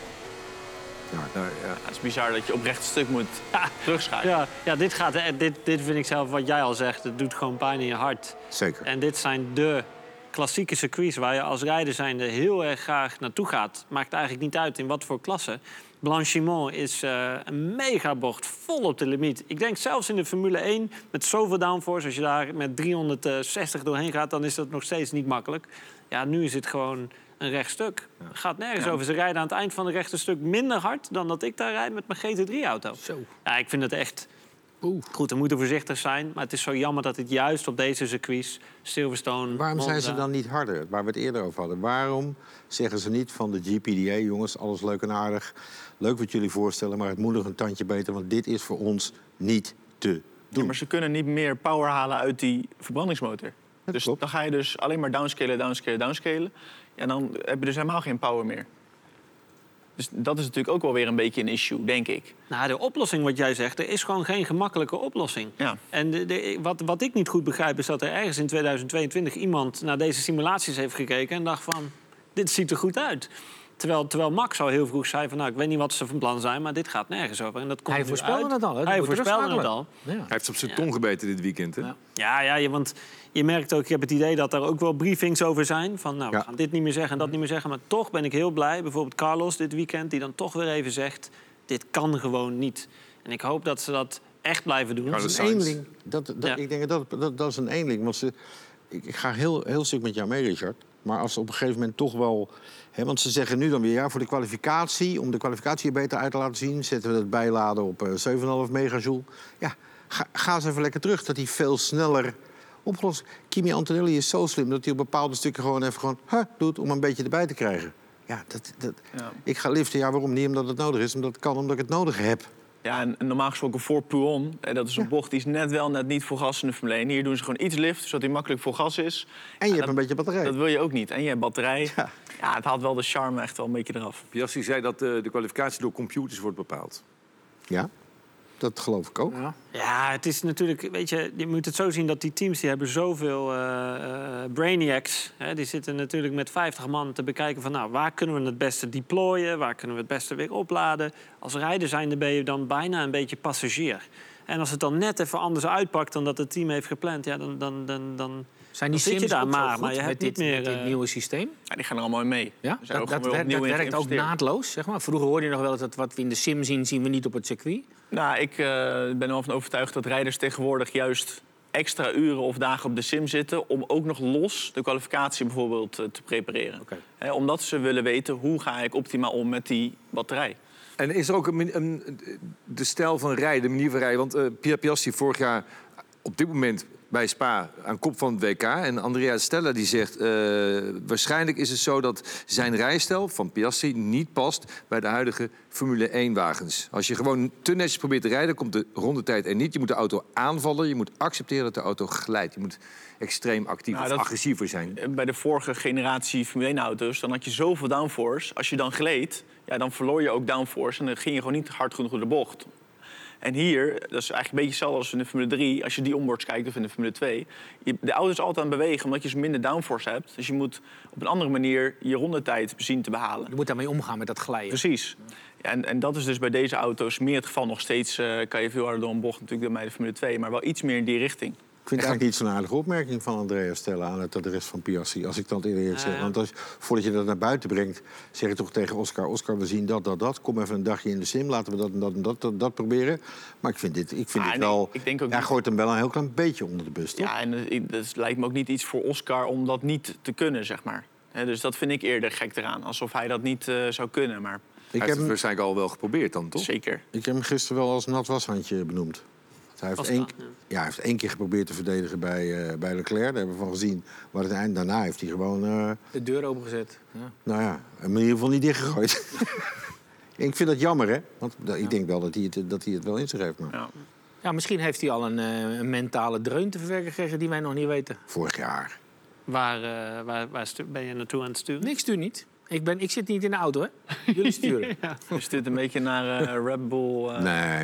nou, ja. Ja, het is bizar dat je op recht stuk moet terugschuiven. Ja, dit vind ik zelf, wat jij al zegt, het doet gewoon pijn in je hart. Zeker. En dit zijn de klassieke circuits waar je als rijder zijnde heel erg graag naartoe gaat. Maakt eigenlijk niet uit in wat voor klasse. Blanchimont is een megabocht, vol op de limiet. Ik denk zelfs in de Formule 1, met zoveel downforce... als je daar met 360 doorheen gaat, dan is dat nog steeds niet makkelijk. Ja, nu is het gewoon een rechtstuk. Het gaat nergens over. Ze rijden aan het eind van het rechte stuk minder hard... dan dat ik daar rijd met mijn GT3-auto. Ja, ik vind het echt... Goed, we moeten voorzichtig zijn. Maar het is zo jammer dat het juist op deze circuits... Silverstone, Waarom zijn Monza- ze dan niet harder? Waar we het eerder over hadden. Waarom zeggen ze niet van de GPDA... jongens, alles leuk en aardig. Leuk wat jullie voorstellen, maar het moet nog een tandje beter... want dit is voor ons niet te doen. Ja, maar ze kunnen niet meer power halen uit die verbrandingsmotor. Dus klopt. dan ga je dus alleen maar downscalen. En dan heb je dus helemaal geen power meer. Dus dat is natuurlijk ook wel weer een beetje een issue, denk ik. Nou, de oplossing wat jij zegt, er is gewoon geen gemakkelijke oplossing. Ja. En wat ik niet goed begrijp is dat er ergens in 2022 iemand naar deze simulaties heeft gekeken en dacht van, dit ziet er goed uit. Terwijl Max al heel vroeg zei van, nou, ik weet niet wat ze van plan zijn, maar dit gaat nergens over. En dat komt Hij nu voorspelde uit. het al, hè? Hij Dat moet voorspelde het terugschakelen. al. Hij heeft op zijn tong gebeten dit weekend. Hè? Ja. Ja, want je merkt ook, ik heb het idee dat er ook wel briefings over zijn. Van, nou, we Ja. gaan dit niet meer zeggen en dat niet meer zeggen. Maar toch ben ik heel blij, bijvoorbeeld Carlos dit weekend... die dan toch weer even zegt, dit kan gewoon niet. En ik hoop dat ze dat echt blijven doen. Carlos Dat is een Sainz. eenling. Ja. Ik denk dat is een eenling. Want ik ga heel stuk met jou mee, Richard. Maar als ze op een gegeven moment toch wel... want ze zeggen nu dan weer, ja, voor de kwalificatie... om de kwalificatie er beter uit te laten zien... zetten we het bijladen op 7,5 megajoule. Ja, ga eens even lekker terug, dat hij veel sneller opgelost... Kimi Antonelli is zo slim dat hij op bepaalde stukken gewoon even doet... om een beetje erbij te krijgen. Ja, ik ga liften, waarom niet? Omdat het nodig is, omdat het kan, omdat ik het nodig heb. Ja, en normaal gesproken voor Pouhon, dat is een bocht die is net niet voor gas in de Formule 1. Hier doen ze gewoon iets lift, zodat hij makkelijk voor gas is. En je hebt een beetje batterij. Dat wil je ook niet. En je hebt batterij. Ja, het haalt wel de charme echt wel een beetje eraf. Piastri zei dat de kwalificatie door computers wordt bepaald. Ja, dat geloof ik ook. Ja, het is natuurlijk, weet je moet het zo zien dat die teams die hebben zoveel brainiacs. Hè, die zitten natuurlijk met 50 man te bekijken van, nou, waar kunnen we het beste deployen? Waar kunnen we het beste weer opladen? Als rijder zijnde ben je dan bijna een beetje passagier. En als het dan net even anders uitpakt dan dat het team heeft gepland, ja, dan zijn die zit je Sims daar ook zo maar. goed Maar je hebt met niet meer met dit nieuwe systeem? Ja, die gaan er allemaal in mee. Ja? Er zijn ook Dat gewoon weer opnieuw in werkt ook geïnvesteerd. naadloos, zeg maar. Vroeger hoorde je nog wel dat wat we in de sim zien we niet op het circuit. Nou, ik ben er wel van overtuigd dat rijders tegenwoordig juist extra uren of dagen op de sim zitten om ook nog los de kwalificatie bijvoorbeeld te prepareren. Okay. Omdat ze willen weten, hoe ga ik optimaal om met die batterij? En is er ook de stijl van rijden, de manier van rijden? Want Pierre Piastri vorig jaar op dit moment bij Spa aan kop van het WK. En Andrea Stella die zegt, waarschijnlijk is het zo dat zijn rijstijl van Piastri niet past bij de huidige Formule 1-wagens. Als je gewoon te netjes probeert te rijden, komt de rondetijd er niet. Je moet de auto aanvallen, je moet accepteren dat de auto glijdt. Je moet extreem actief of agressiever zijn. Bij de vorige generatie Formule 1-auto's, dan had je zoveel downforce. Als je dan gleed, dan verloor je ook downforce en dan ging je gewoon niet hard genoeg door de bocht. En hier, dat is eigenlijk een beetje hetzelfde als in de Formule 3... als je die onboards kijkt of in de Formule 2... de auto is altijd aan het bewegen omdat je dus minder downforce hebt. Dus je moet op een andere manier je rondetijd zien te behalen. Je moet daarmee omgaan met dat glijden. Precies. Ja, en dat is dus bij deze auto's meer het geval. Nog steeds kan je veel harder door een bocht natuurlijk dan bij de Formule 2... maar wel iets meer in die richting. Ik vind het eigenlijk niet zo'n aardige opmerking van Andrea Stella aan het adres van Piastri, als ik dat eerlijk zeg. Want voordat je dat naar buiten brengt, zeg je toch tegen Oscar... Oscar, we zien dat. Kom even een dagje in de sim, laten we dat proberen. Maar ik vind dit wel... Ik denk ook hij gooit hem wel een heel klein beetje onder de bus, toch? Ja, en dat lijkt me ook niet iets voor Oscar om dat niet te kunnen, zeg maar. Dus dat vind ik eerder gek eraan. Alsof hij dat niet zou kunnen, maar... Hij heeft het waarschijnlijk al wel geprobeerd dan, toch? Zeker. Ik heb hem gisteren wel als nat washandje benoemd. Hij heeft één keer geprobeerd te verdedigen bij Leclerc. Daar hebben we van gezien. Maar daarna heeft hij gewoon... de deur opengezet. Ja. Nou ja, hem in ieder geval niet dichtgegooid. Ik vind dat jammer, hè? Want ik denk wel dat hij het wel in zich heeft. Maar... Ja, misschien heeft hij al een mentale dreun te verwerken gekregen die wij nog niet weten. Vorig jaar. Waar ben je naartoe aan het sturen? Nee, ik stuur niet. Ik zit niet in de auto, hè? Jullie sturen. Je stuurt een beetje naar Red Bull... Nee,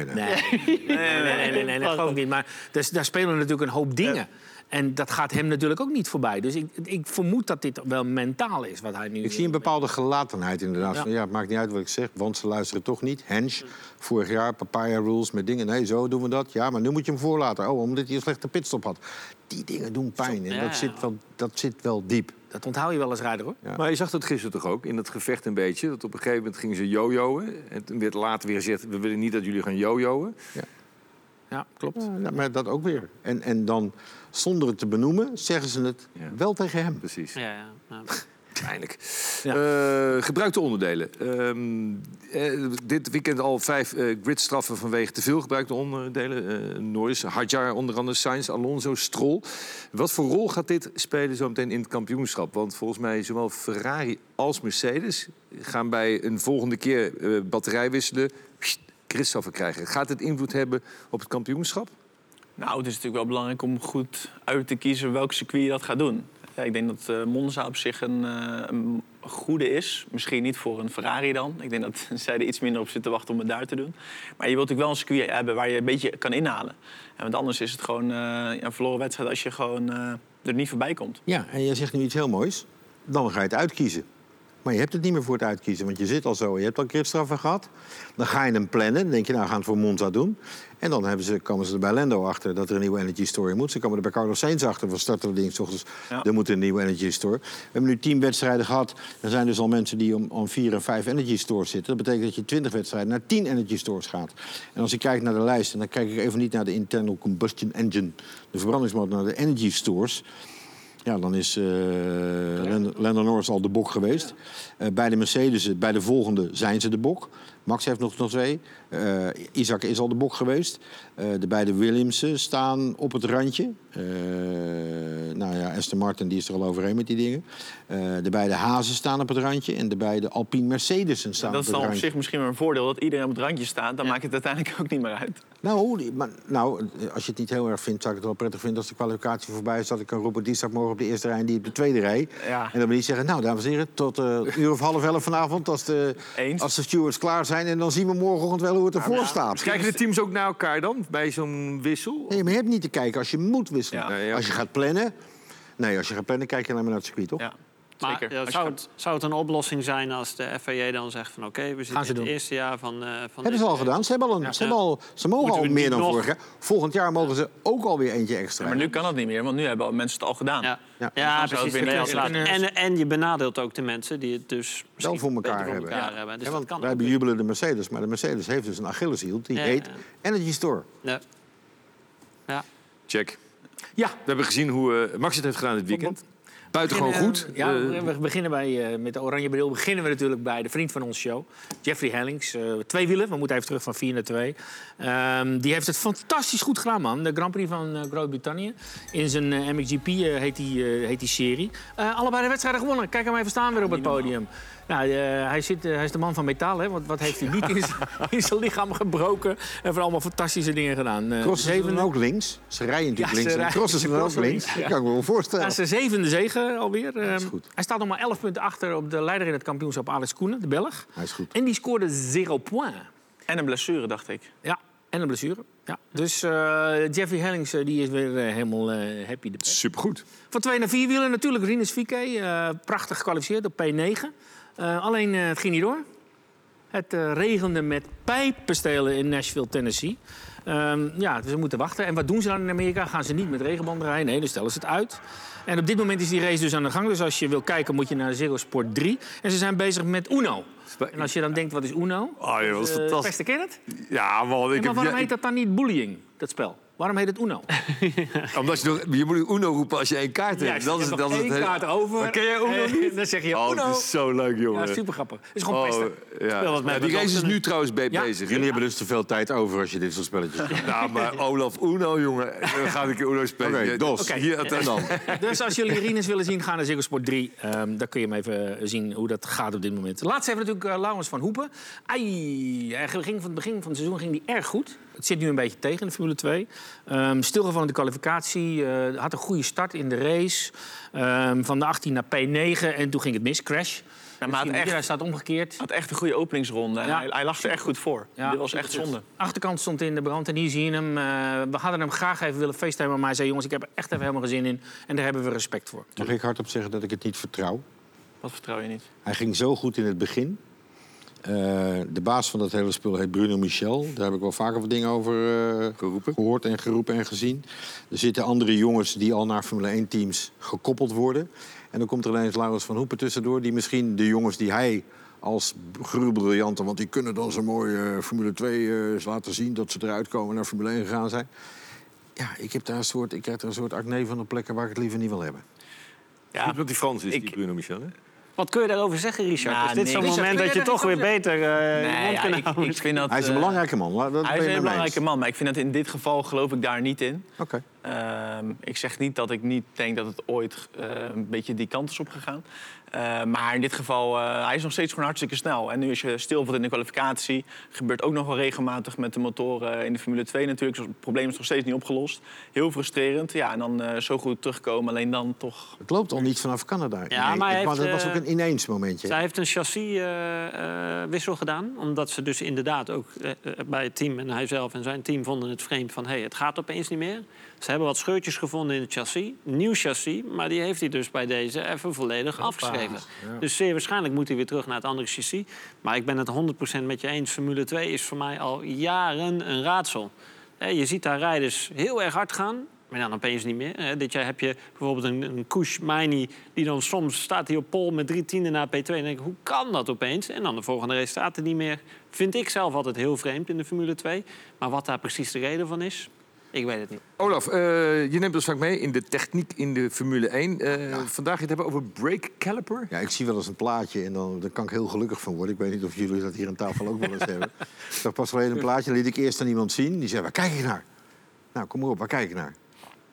dat geloof ik niet. Maar daar spelen natuurlijk een hoop dingen. En dat gaat hem natuurlijk ook niet voorbij. Dus ik vermoed dat dit wel mentaal is wat hij nu... Ik zie een bepaalde gelatenheid inderdaad. Ja. Van, het maakt niet uit wat ik zeg, want ze luisteren toch niet. Henge, vorig jaar, papaya rules met dingen. Nee, zo doen we dat. Ja, maar nu moet je hem voorlaten. Oh, omdat hij een slechte pitstop had. Die dingen doen pijn. En dat zit wel diep. Dat onthoud je wel als rijder, hoor. Ja. Maar je zag dat gisteren toch ook, in dat gevecht een beetje. Dat op een gegeven moment gingen ze jojoen. En toen werd later weer gezegd, we willen niet dat jullie gaan jojoen. Ja, klopt. Ja, maar dat ook weer. En dan, zonder het te benoemen, zeggen ze het wel tegen hem. Precies. Ja. Eindelijk. Gebruikte onderdelen. Dit weekend al 5 gridstraffen vanwege te veel gebruikte onderdelen. Norris, Hadjar onder andere, Sainz, Alonso, Stroll. Wat voor rol gaat dit spelen zo meteen in het kampioenschap? Want volgens mij zowel Ferrari als Mercedes gaan bij een volgende keer batterij wisselen gridstraffen krijgen. Gaat het invloed hebben op het kampioenschap? Nou, het is natuurlijk wel belangrijk om goed uit te kiezen welk circuit je dat gaat doen. Ja, ik denk dat Monza op zich een goede is. Misschien niet voor een Ferrari dan. Ik denk dat zij er iets minder op zitten wachten om het daar te doen. Maar je wilt natuurlijk wel een circuit hebben waar je een beetje kan inhalen. Want anders is het gewoon een verloren wedstrijd als je gewoon er niet voorbij komt. Ja, en je zegt nu iets heel moois. Dan ga je het uitkiezen. Maar je hebt het niet meer voor het uitkiezen, want je zit al zo. Je hebt al gridstraffen gehad. Dan ga je hem plannen. Dan denk je, nou, we gaan het voor Monza doen. En dan komen ze er bij Lando achter dat er een nieuwe Energy Store in moet. Ze komen er bij Carlos Sainz achter. We starten de ochtends. Er moet een nieuwe Energy Store. We hebben nu 10 wedstrijden gehad. Er zijn dus al mensen die om 4 en 5 Energy Stores zitten. Dat betekent dat je 20 wedstrijden naar 10 Energy Stores gaat. En als ik kijk naar de lijst, en dan kijk ik even niet naar de internal combustion engine, de verbrandingsmotor, naar de Energy Stores. Ja, dan is Lando Norris al de bok geweest. Bij de Mercedes, bij de volgende, zijn ze de bok. Max heeft nog 2. Isaac is al de bok geweest. De beide Williamsen staan op het randje. Aston Martin die is er al overheen met die dingen. De beide Hazen staan op het randje en de beide Alpine Mercedes'en staan Dat op is het dan op randje. zich misschien wel een voordeel dat iedereen op het randje staat. Dan maakt het uiteindelijk ook niet meer uit. Als je het niet heel erg vindt, zou ik het wel prettig vinden als de kwalificatie voorbij is. Dat ik kan roepen, die staat morgen op de eerste rij en die op de tweede rij. Ja. En dan we niet zeggen, nou dames en heren, tot een uur of 10:30 vanavond als de stewards klaar zijn. En dan zien we morgenochtend wel hoe het ervoor staat. Kijken de teams ook naar elkaar dan, bij zo'n wissel? Nee, maar je hebt niet te kijken als je moet wisselen. Ja. Nee, ja. Als je gaat plannen... Nee, als je gaat plannen, kijk je alleen maar naar het circuit, toch? Ja, Maar zeker. Als je zou het een oplossing zijn als de FIA dan zegt van oké, we zitten ze in doen. het eerste jaar van Hebben ze al gedaan. Ze mogen al we meer niet dan nog- vorig jaar. Volgend jaar mogen ze ook alweer eentje extra. maar nu kan dat niet meer, want nu hebben mensen het al gedaan. Ja, Ja. ja Dan zou het precies. weer Dat kan niet laten. En je benadeelt ook de mensen die het dus misschien voor elkaar beter hebben. elkaar hebben. Dus Ja, dat want kan wij ook. bejubelen de Mercedes, maar de Mercedes heeft dus een Achilleshiel. Die Ja, heet ja. Energy Store. Ja. Ja. Check. Ja. We hebben gezien hoe Max het heeft gedaan dit weekend. Buitengewoon goed. Ja, we beginnen met de oranje bril. Beginnen we natuurlijk bij de vriend van onze show, Jeffrey Hellings. 2 wielen, we moeten even terug van 4 naar 2. Die heeft het fantastisch goed gedaan, man. De Grand Prix van Groot-Brittannië. In zijn MXGP heet die serie. Allebei de wedstrijden gewonnen. Kijk hem even staan weer op het podium. Nou, hij is de man van metaal, hè? Want wat heeft hij niet in zijn lichaam gebroken? En voor allemaal fantastische dingen gedaan. Crossen ze dan ook links? Ze rijden natuurlijk Ja, links. ze En crossen ze dan ook crossen links? links, ja. Dat kan ik me wel voorstellen. Ja, zijn 7e zege alweer. is goed. Hij staat nog maar 11 punten achter op de leider in het kampioenschap, Alex Koenen, de Belg. Hij is goed. En die scoorde 0 point. En een blessure, dacht ik. Ja, en een blessure. Ja. Dus Jeffrey Hellings die is weer helemaal happy. Supergoed. Van 2 naar 4 wielen natuurlijk Rinus VK. Prachtig gekwalificeerd op P9. Alleen het ging niet door. Het regende met pijpenstelen in Nashville, Tennessee. Dus we moeten wachten. En wat doen ze dan in Amerika? Gaan ze niet met regenbanden rijden? Nee, dan stellen ze het uit. En op dit moment is die race dus aan de gang. Dus als je wil kijken, moet je naar Ziggo Sport 3. En ze zijn bezig met Uno. En als je dan denkt, wat is Uno? Oh, joh, dat is fantastisch. Beste, ken je het? Ja, man. Ja, maar waarom heet dat dan niet bullying, dat spel? Waarom heet het Uno? Omdat je moet Uno roepen als je 1 kaart hebt. Ja, je hebt nog 1 kaart over. Maar ken jij Uno niet? Dan zeg je Oh, Uno. dat is zo leuk, jongen. Ja, super grappig. Het is gewoon pesten. Ja. Speel wat met Ja, die mijn race is dochter. nu trouwens Ja. bezig. Jullie hebben dus te veel tijd over als je dit soort spelletjes doet. Nou, maar Olaf, Uno, jongen. We gaan een keer Uno spelen. Oké, Dos. Oké, hier, En dan? Dus als jullie Rinus willen zien, ga naar Ziggo Sport 3. Dan kun je hem even zien hoe dat gaat op dit moment. Laatst hebben we natuurlijk Laurens van Hoepen. Hij ging van het begin van het seizoen ging die erg goed. Het zit nu een beetje tegen in de Formule 2. Stilgevallen in de kwalificatie. Had een goede start in de race. Van de 18 naar P9 en toen ging het mis. Crash. Ja, maar Hij staat omgekeerd. had echt een goede openingsronde. En Ja. hij lag er echt goed voor. Ja. Dit was echt zonde. Achterkant stond in de brand en hier zie je hem. We hadden hem graag even willen facetimen, maar hij zei: jongens, ik heb er echt even helemaal geen zin in. En daar hebben we respect voor. Mag ik hardop zeggen dat ik het niet vertrouw? Wat vertrouw je niet? Hij ging zo goed in het begin. De baas van dat hele spul heet Bruno Michel. Daar heb ik wel vaker wat dingen over gehoord en geroepen en gezien. Er zitten andere jongens die al naar Formule 1-teams gekoppeld worden. En dan komt er ineens Laurens van Hoepen tussendoor... die misschien de jongens die hij als gruwelbriljante... want die kunnen dan zo mooi Formule 2 laten zien... dat ze eruit komen naar Formule 1 gegaan zijn. Ja, ik krijg daar een soort acne van de plekken waar ik het liever niet wil hebben. Ja, Goed dat die Frans is, die Ik- Bruno Michel. Hè? Wat kun je daarover zeggen, Richard? Nou, is dit zo'n niks. moment Richard, dat je kun je toch weer daar iets beter Nee, mond ja, kunt houden? ik vind dat, Hij is een belangrijke man. Dat Hij ben is je een met hele me belangrijke eens. man, maar ik vind dat in dit geval geloof ik daar niet in. Oké. Ik zeg niet dat ik niet denk dat het ooit een beetje die kant is opgegaan. Maar in dit geval, hij is nog steeds gewoon hartstikke snel. En nu als je stilvalt in de kwalificatie... gebeurt ook nog wel regelmatig met de motoren in de Formule 2 natuurlijk. Dus het probleem is nog steeds niet opgelost. Heel frustrerend. Ja, en dan zo goed terugkomen, alleen dan toch... Het loopt al niet vanaf Canada. Ja, maar hij dat heeft, was ook een ineens momentje. Zij heeft een chassiswissel gedaan. Omdat ze dus inderdaad ook bij het team... en hij zelf en zijn team vonden het vreemd van... het gaat opeens niet meer. Ze hebben wat scheurtjes gevonden in het chassis. Nieuw chassis, maar die heeft hij dus bij deze even volledig afgeschreven. Dus zeer waarschijnlijk moet hij weer terug naar het andere chassis. Maar ik ben het 100% met je eens. Formule 2 is voor mij al jaren een raadsel. Je ziet daar rijders heel erg hard gaan... maar dan opeens niet meer. Dit jaar heb je bijvoorbeeld een Kush Maini... die dan soms staat hij op pole met 3 tienden na P2. En dan denk ik, hoe kan dat opeens? En dan de volgende race staat hij niet meer. Vind ik zelf altijd heel vreemd in de Formule 2. Maar wat daar precies de reden van is, ik weet het niet. Olaf, je neemt ons vaak mee in de techniek in de Formule 1. Vandaag gaan we het hebben over brake caliper. Ja, ik zie wel eens een plaatje en dan kan ik heel gelukkig van worden. Ik weet niet of jullie dat hier aan tafel ook wel eens hebben. Ik zag pas geleden een plaatje, liet ik eerst aan iemand zien. Die zei, waar kijk ik naar? Nou, kom maar op, waar kijk ik naar?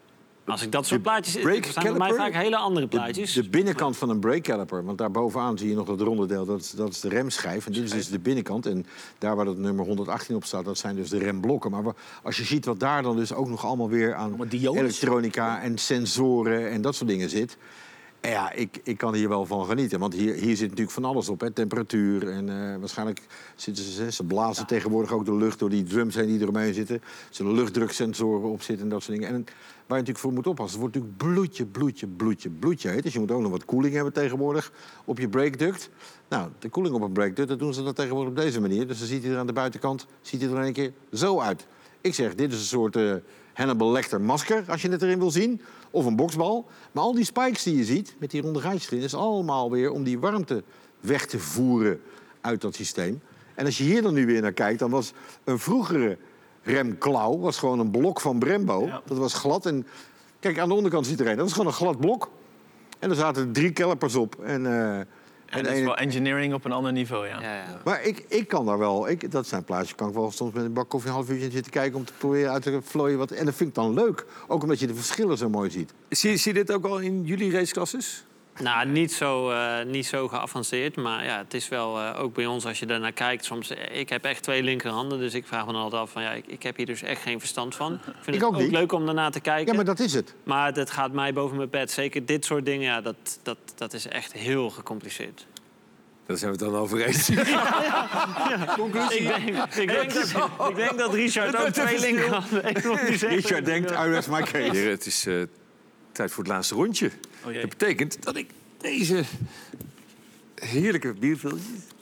Als ik dat soort plaatjes... brake Het zijn bij mij caliper? vaak hele andere plaatjes. De binnenkant van een brake caliper, want daarbovenaan zie je nog dat ronde deel, dat is de remschijf. En dit is dus de binnenkant. En daar waar het nummer 118 op staat, dat zijn dus de remblokken. Maar als je ziet wat daar dan dus ook nog allemaal weer aan elektronica en sensoren en dat soort dingen zit. En ja, ik kan hier wel van genieten. Want hier zit natuurlijk van alles op. Hè. Temperatuur en waarschijnlijk zitten ze blazen tegenwoordig ook de lucht door die drums heen die eromheen zitten. Er zullen luchtdruksensoren op zitten en dat soort dingen. En waar je natuurlijk voor moet oppassen, het wordt natuurlijk bloedje heet. Dus je moet ook nog wat koeling hebben tegenwoordig op je brake duct. Nou, de koeling op een brake duct, dat doen ze dat tegenwoordig op deze manier. Dus dan ziet hij er aan de buitenkant er in één keer zo uit. Ik zeg, dit is een soort Hannibal Lecter masker, als je het erin wil zien. Of een boksbal. Maar al die spikes die je ziet, met die ronde gaatjes erin, is allemaal weer om die warmte weg te voeren uit dat systeem. En als je hier dan nu weer naar kijkt, dan was een vroegere remklauw was gewoon een blok van Brembo. Ja. Dat was glad. En kijk, aan de onderkant ziet er een. Dat was gewoon een glad blok. En er zaten 3 calipers op. En dat is wel engineering op een ander niveau, ja. Maar ik kan daar wel... dat zijn plaatjes, kan ik wel soms met een bak koffie een half uurtje zitten kijken om te proberen uit te vlooien wat. En dat vind ik dan leuk. Ook omdat je de verschillen zo mooi ziet. Zie je dit ook al in jullie raceklasses? Nou, niet zo geavanceerd. Maar ja, het is wel ook bij ons, als je daarnaar kijkt. Soms, ik heb echt 2 linkerhanden, dus ik vraag me dan altijd af van ja, ik heb hier dus echt geen verstand van. Ik vind het ook leuk om daarna te kijken. Ja, maar dat is het. Maar dat gaat mij boven mijn pet. Zeker dit soort dingen, ja, dat is echt heel gecompliceerd. Daar zijn we het dan over eens. Conclusie. Ik denk dat Richard ook 2 linkerhanden heeft. Richard denkt, I rest my case. Heren, het is tijd voor het laatste rondje. Oh, dat betekent dat ik deze heerlijke bierviltjes...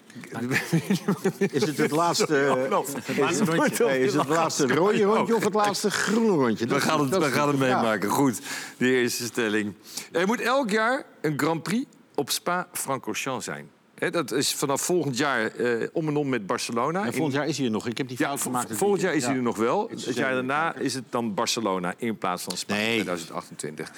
Is het laatste rondje? Is het laatste rode rondje of het laatste groene rondje? We gaan het meemaken. Goed, de eerste stelling. Er moet elk jaar een Grand Prix op Spa-Francorchamps zijn. Dat is vanaf volgend jaar om en om met Barcelona. En volgend jaar is hij er nog. Ik heb die fout gemaakt. Volgend jaar is hij er nog wel. Het jaar daarna is het dan Barcelona in plaats van Spa 2028.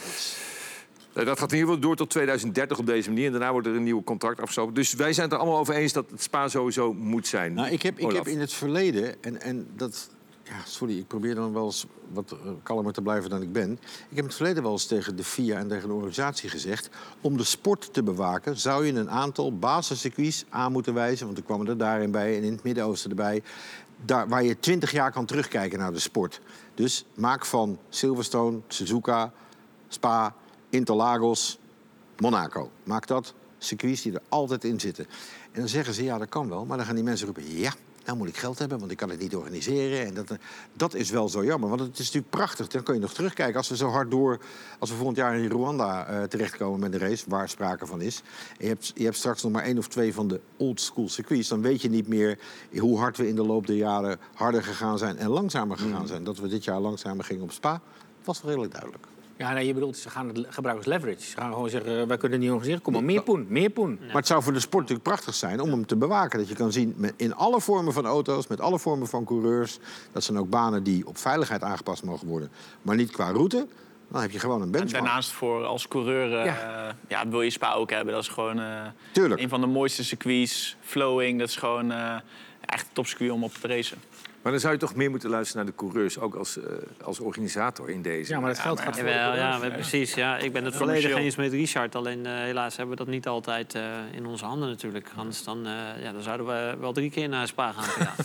Dat gaat in ieder geval door tot 2030 op deze manier. En daarna wordt er een nieuw contract afgesloten. Dus wij zijn het er allemaal over eens dat het Spa sowieso moet zijn. Nou, ik heb in het verleden... En dat... Ja, sorry, ik probeer dan wel eens wat kalmer te blijven dan ik ben. Ik heb in het verleden wel eens tegen de FIA en tegen de organisatie gezegd... om de sport te bewaken zou je een aantal basiscircuits aan moeten wijzen. Want er kwamen er daarin bij en in het Midden-Oosten erbij. Waar je 20 jaar kan terugkijken naar de sport. Dus maak van Silverstone, Suzuka, Spa, Interlagos, Monaco. Maak dat circuits die er altijd in zitten. En dan zeggen ze, ja, dat kan wel. Maar dan gaan die mensen roepen, ja... Nou moet ik geld hebben, want ik kan het niet organiseren. En dat is wel zo jammer, want het is natuurlijk prachtig. Dan kun je nog terugkijken als we zo hard als we volgend jaar in Rwanda terechtkomen met de race, waar sprake van is. En je hebt straks nog maar 1 of 2 van de old school circuits. Dan weet je niet meer hoe hard we in de loop der jaren harder gegaan zijn en langzamer gegaan zijn. Dat we dit jaar langzamer gingen op Spa, was wel redelijk duidelijk. Ja, nee, je bedoelt, ze gaan het gebruiken als leverage. Ze gaan gewoon zeggen, wij kunnen het niet organiseren. Kom maar, meer poen. Maar het zou voor de sport natuurlijk prachtig zijn om hem te bewaken. Dat je kan zien in alle vormen van auto's, met alle vormen van coureurs. Dat zijn ook banen die op veiligheid aangepast mogen worden. Maar niet qua route. Dan heb je gewoon een benchmark. En daarnaast voor als coureur wil je Spa ook hebben. Dat is gewoon een van de mooiste circuits. Flowing, dat is gewoon echt een topcircuit om op te racen. Maar dan zou je toch meer moeten luisteren naar de coureurs, ook als organisator in deze. Ja, maar het geld gaat voor precies. Ja. Ik ben het volledig eens met Richard. Alleen helaas hebben we dat niet altijd in onze handen natuurlijk. Anders dan zouden we wel 3 keer naar Spa gaan. Ja.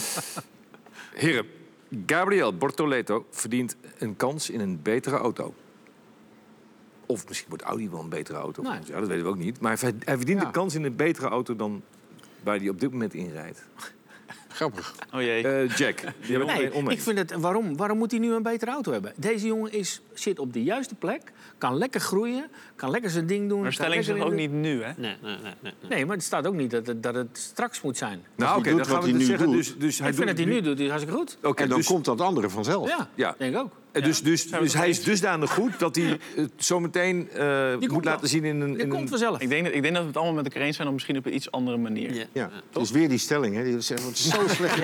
Heren, Gabriel Bortoleto verdient een kans in een betere auto. Of misschien wordt Audi wel een betere auto. Nee. Ja, dat weten we ook niet. Maar hij verdient een kans in een betere auto dan waar hij op dit moment in rijdt. Grappig. Oh jee. Jack, ik vind het, waarom moet hij nu een betere auto hebben? Deze jongen zit op de juiste plek, kan lekker groeien, kan lekker zijn ding doen. Maar stelling zegt ook niet nu, hè? Nee, maar het staat ook niet dat het straks moet zijn. Nou, oké, dan gaan we dus zeggen. Dus ik vind dat hij nu doet, is hartstikke goed. En dan komt dat andere vanzelf. Ja, denk ik ook. Dus hij is dusdanig goed dat hij zometeen moet laten zien in een... Die komt vanzelf. Ik denk dat we het allemaal met elkaar eens zijn, of misschien op een iets andere manier. Ja. Het is weer die stelling, hè? Die zeggen, het is zo slecht.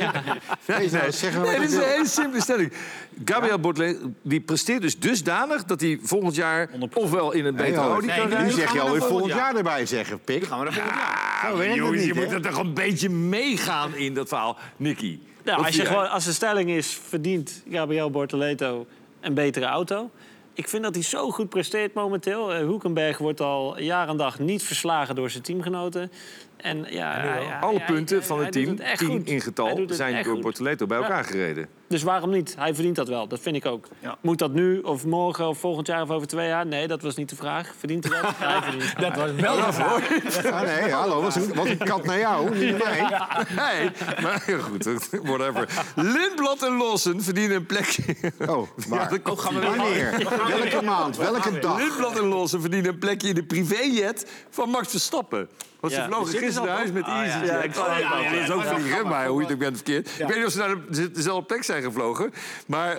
Het is een hele simpele stelling. Gabriel Bortoleto die presteert dus dusdanig dat hij volgend jaar ofwel in een betere Audi kan rijden. Nu zeg je alweer volgend jaar erbij zeggen, Pik. Gaan we er volgend jaar. Jongens, je moet er toch een beetje meegaan in dat verhaal. Nicky. Nou, als de stelling is, verdient Gabriel Bortoleto een betere auto? Ik vind dat hij zo goed presteert momenteel. Hulkenberg wordt al jaar en dag niet verslagen door zijn teamgenoten. En Alle punten van het hij team, doet echt 10 goed. in Hij getal, doet het zijn echt door goed. Bortoleto bij elkaar gereden. Dus waarom niet? Hij verdient dat wel, dat vind ik ook. Ja. Moet dat nu of morgen of volgend jaar of over 2 jaar? Nee, dat was niet de vraag. Verdient hij dat? Hij verdient het. Dat was wel een vraag. Ah, nee, hallo, was een kat naar jou, niet naar mij. Nee, maar goed, whatever. Lindblad en Lawson verdienen een plekje. Oh, waar? Wanneer? Welke maand? Welke dag? Lindblad en Lawson verdienen een plekje in de privéjet van Max Verstappen. Want ze Ja, vlogen gisteren naar huis met EasyJet. Dat is ook vliegen, maar hoe je het ook bent verkeerd. Ik weet niet of ze naar dezelfde plek zijn gevlogen. Maar,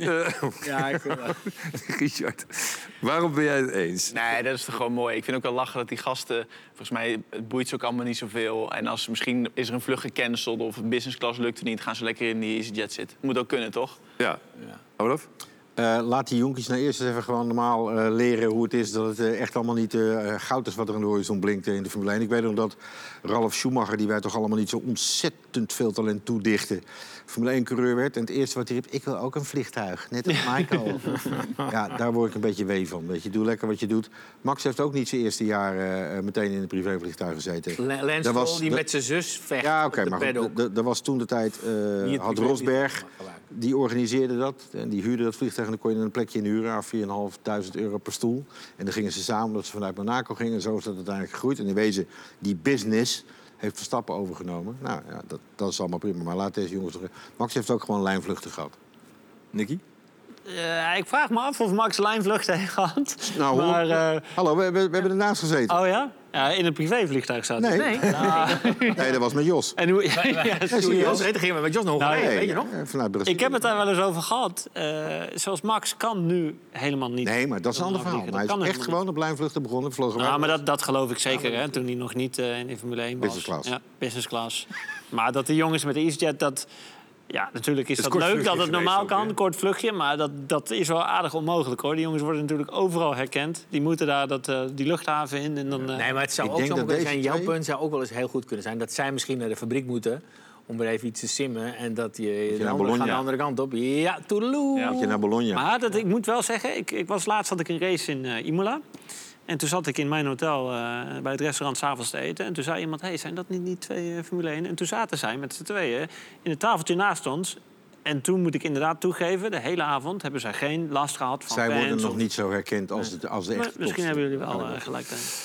Ja, ik vind dat. Richard, waarom ben jij het eens? Nee, dat is toch gewoon mooi. Ik vind ook wel lachen dat die gasten... Volgens mij het boeit ze ook allemaal niet zoveel. En als misschien is er een vlucht gecanceld of business class lukt het niet... gaan ze lekker in die EasyJet zitten. Moet ook kunnen, toch? Ja. Olaf? Laat die jonkies nou eerst eens even gewoon normaal leren hoe het is... dat het echt allemaal niet goud is wat er aan de horizon blinkt in de Formule 1. Ik weet nog dat Ralf Schumacher, die wij toch allemaal niet zo ontzettend veel talent toedichten... Formule 1-coureur werd. En het eerste wat hij riep, ik wil ook een vliegtuig. Net als Michael. Ja, daar word ik een beetje wee van. Weet je, doe lekker wat je doet. Max heeft ook niet zijn eerste jaar meteen in een privévliegtuig gezeten. Lance Stroll die met zijn zus vecht Ja, op oké, de maar paddock. er was toen de tijd... had Rosberg, die organiseerde dat. En die huurde dat vliegtuig en dan kon je een plekje inhuren... aan €4.500 per stoel. En dan gingen ze samen, dat ze vanuit Monaco gingen. En zo is dat uiteindelijk gegroeid. En in wezen, die business heeft Verstappen overgenomen. Nou ja, dat is allemaal prima. Maar laat deze jongens... Max heeft ook gewoon lijnvluchten gehad. Nicky? Ik vraag me af of Max lijnvluchten heeft gehad. Nou, Maar, hallo, we hebben ernaast gezeten. oh ja? Ja, in een privévliegtuig zat hij. Nee. Nee, dat was met Jos. En hoe, Toen gingen we met Jos naar Hongarije, Nee. weet je nog? Vanuit Brazilië. ik heb het daar wel eens over gehad. Zoals Max kan nu helemaal niet. Nee, maar dat is een ander verhaal. vliegen. Maar Dat hij kan is echt helemaal gewoon op lijnvluchten begonnen. Vlogen Nou, wij- maar dat geloof ik zeker, hè, toen hij nog niet in de Formule 1 was. Business class. Ja, business class. Maar dat de jongens met de EasyJet, dat... Ja, natuurlijk is Het is dat kort leuk dat vluchtje het normaal geweest ook, kan, hè? kort vluchtje. Maar dat is wel aardig onmogelijk, hoor. Die jongens worden natuurlijk overal herkend. Die moeten daar die luchthaven in. En dan, Nee, maar het zou Ik ook denk zo dat kunnen deze zijn. Jouw twee- punt zou ook wel eens heel goed kunnen zijn. Dat zij misschien naar de fabriek moeten om weer even iets te simmen. En dat je de naar anderen Bologna. gaan de andere kant op. Ja, toedeloe. Ja. Moet je naar Bologna. Maar ik moet wel zeggen, laatst had ik een race in Imola. En toen zat ik in mijn hotel bij het restaurant 's avonds te eten. En toen zei iemand, hey, zijn dat niet 2 Formule 1? En toen zaten zij met z'n tweeën in het tafeltje naast ons. En toen moet ik inderdaad toegeven, de hele avond hebben zij geen last gehad van Zij fans. worden nog of- niet zo herkend als de Maar echte misschien hebben jullie wel gelijk.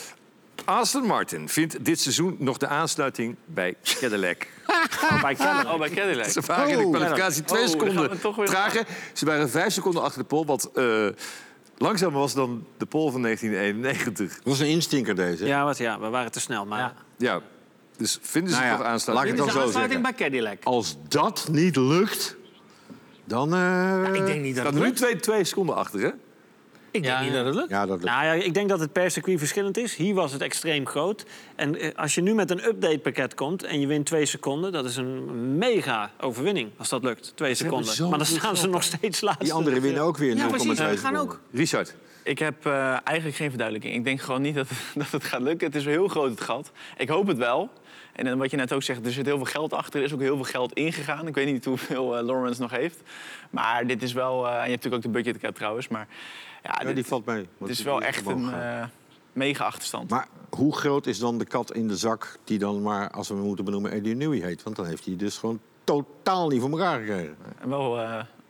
Aston Martin vindt dit seizoen nog de aansluiting bij Cadillac. Bij Keller. Oh, bij Cadillac. Ze waren in de kwalificatie 2 dan gaan seconden we toch weer trager. Ze waren 5 seconden achter de pole, wat langzamer was dan de pole van 1991. Dat was een instinker deze. Ja, we waren te snel. Maar Ja. Dus vinden ze Nou ja, nog aansluiting? laat ik Dit het is dan de zo aansluiting zeggen. bij Cadillac. Als dat niet lukt, dan... Ik denk niet dat Staat het er lukt. nu 2 seconden achter, hè? Ik denk Ja, niet ja. dat het lukt. Ja, dat lukt. Nou ja, ik denk dat het per circuit verschillend is. Hier was het extreem groot. En als je nu met een updatepakket komt en je wint 2 seconden... dat is een mega overwinning als dat lukt, 2 seconden. zo Maar dan goed staan ze nog steeds laatste. Die anderen winnen ook weer 0,2 Ja, precies. We gaan seconden. ook. Richard, Ik heb eigenlijk geen verduidelijking. Ik denk gewoon niet dat het gaat lukken. Het is heel groot, het gat. Ik hoop het wel. En wat je net ook zegt, er zit heel veel geld achter. Er is ook heel veel geld ingegaan. Ik weet niet hoeveel Lawrence nog heeft. Maar dit is wel... en je hebt natuurlijk ook de budget cap trouwens. Maar ja, Ja, dit, die valt mee. het Want is die wel is echt omhoog een gegaan. mega achterstand. Maar hoe groot is dan de kat in de zak die dan maar, als we hem moeten benoemen, Eddie Newey heet? Want dan heeft hij dus gewoon totaal niet voor elkaar gekregen. En wel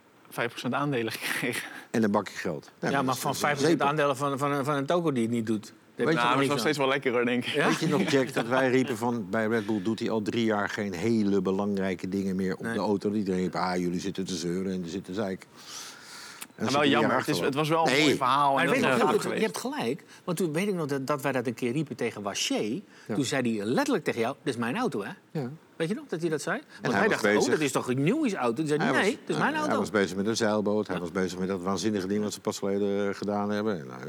5% aandelen gekregen. En een bakje geld. Nee, Ja, maar dat van is 5% zeep. aandelen van een toko die het niet doet. Weet je Nou, maar nog het is nog steeds wel lekker hoor, denk ik. Weet je nog, Jack, dat wij riepen van... bij Red Bull doet hij al 3 jaar geen hele belangrijke dingen meer op de auto. Iedereen riep, jullie zitten te zeuren en er zitten zeik. En wel jammer, het was wel een Nee. mooi verhaal. Maar En weet dat je, is nog, gaaf je geweest. hebt gelijk. Want toen weet ik nog dat wij dat een keer riepen tegen Waché. Toen zei hij letterlijk tegen jou, dit is mijn auto, hè? Ja. Weet je nog dat hij dat zei? Want hij wij was dachten, bezig. dat is toch een Newey's auto? Toen zei hij, nee, dit is mijn Hij auto. was bezig met een zeilboot. Hij was bezig met dat waanzinnige ding wat ze pas geleden gedaan hebben. En,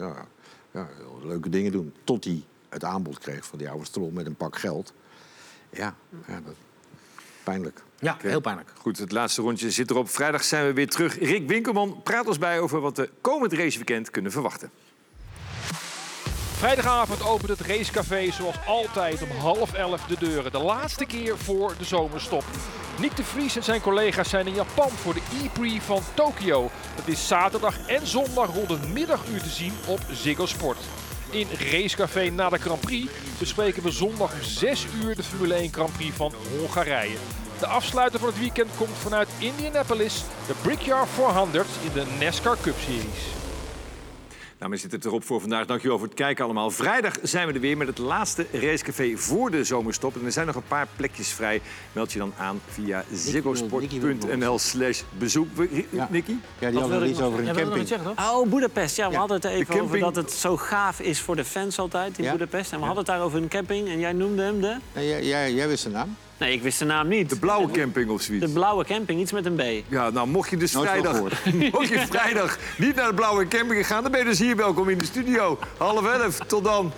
leuke dingen doen. Tot hij het aanbod kreeg van die oude strol met een pak geld. Ja, dat... pijnlijk. Ja, heel pijnlijk. goed, het laatste rondje zit erop. Vrijdag zijn we weer terug. Rick Winkelman praat ons bij over wat we komend raceweekend kunnen verwachten. Vrijdagavond opent het racecafé zoals altijd om 10:30 de deuren. De laatste keer voor de zomerstop. Nick de Vries en zijn collega's zijn in Japan voor de E-Prix van Tokio. Dat is zaterdag en zondag rond het middaguur te zien op Ziggo Sport. In Racecafé na de Grand Prix bespreken we zondag om 6 uur de Formule 1 Grand Prix van Hongarije. De afsluiter van het weekend komt vanuit Indianapolis, de Brickyard 400 in de NASCAR Cup Series. Nou, we zitten erop voor vandaag. Dankjewel voor het kijken allemaal. Vrijdag zijn we er weer met het laatste racecafé voor de zomerstop. En er zijn nog een paar plekjes vrij. Meld je dan aan via ziggosport.nl/bezoek. Nicky? Ja, die hadden iets over een camping. Oh, Boedapest. Ja, we hadden het even camping. over dat het zo gaaf is voor de fans altijd in Boedapest. En we hadden het daar over een camping en jij noemde hem de... Nee, jij wist de naam? Nee, ik wist de naam niet. De blauwe camping of zoiets. De blauwe camping, iets met een B. Ja, nou, mocht je dus Nooit van vrijdag niet naar de blauwe camping gaan, dan ben je dus hier welkom in de studio. 10:30. Tot dan.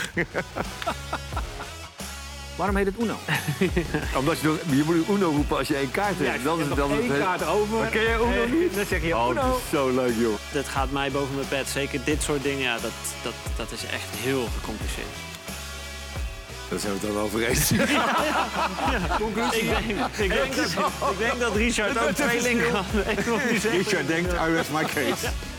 Waarom heet het Uno? Omdat je moet Uno roepen als je 1 kaart hebt. Ja, Dan is het dan één kaart over. Maar ken jij Uno niet? Dan zeg je Oh, Uno. dat is zo leuk, joh. Dat gaat mij boven mijn pet. Zeker dit soort dingen, ja, dat is echt heel gecompliceerd. Daar zijn we het dan over eens. Ik denk dat Richard ook tweeling kan. Richard denkt, I rest my case.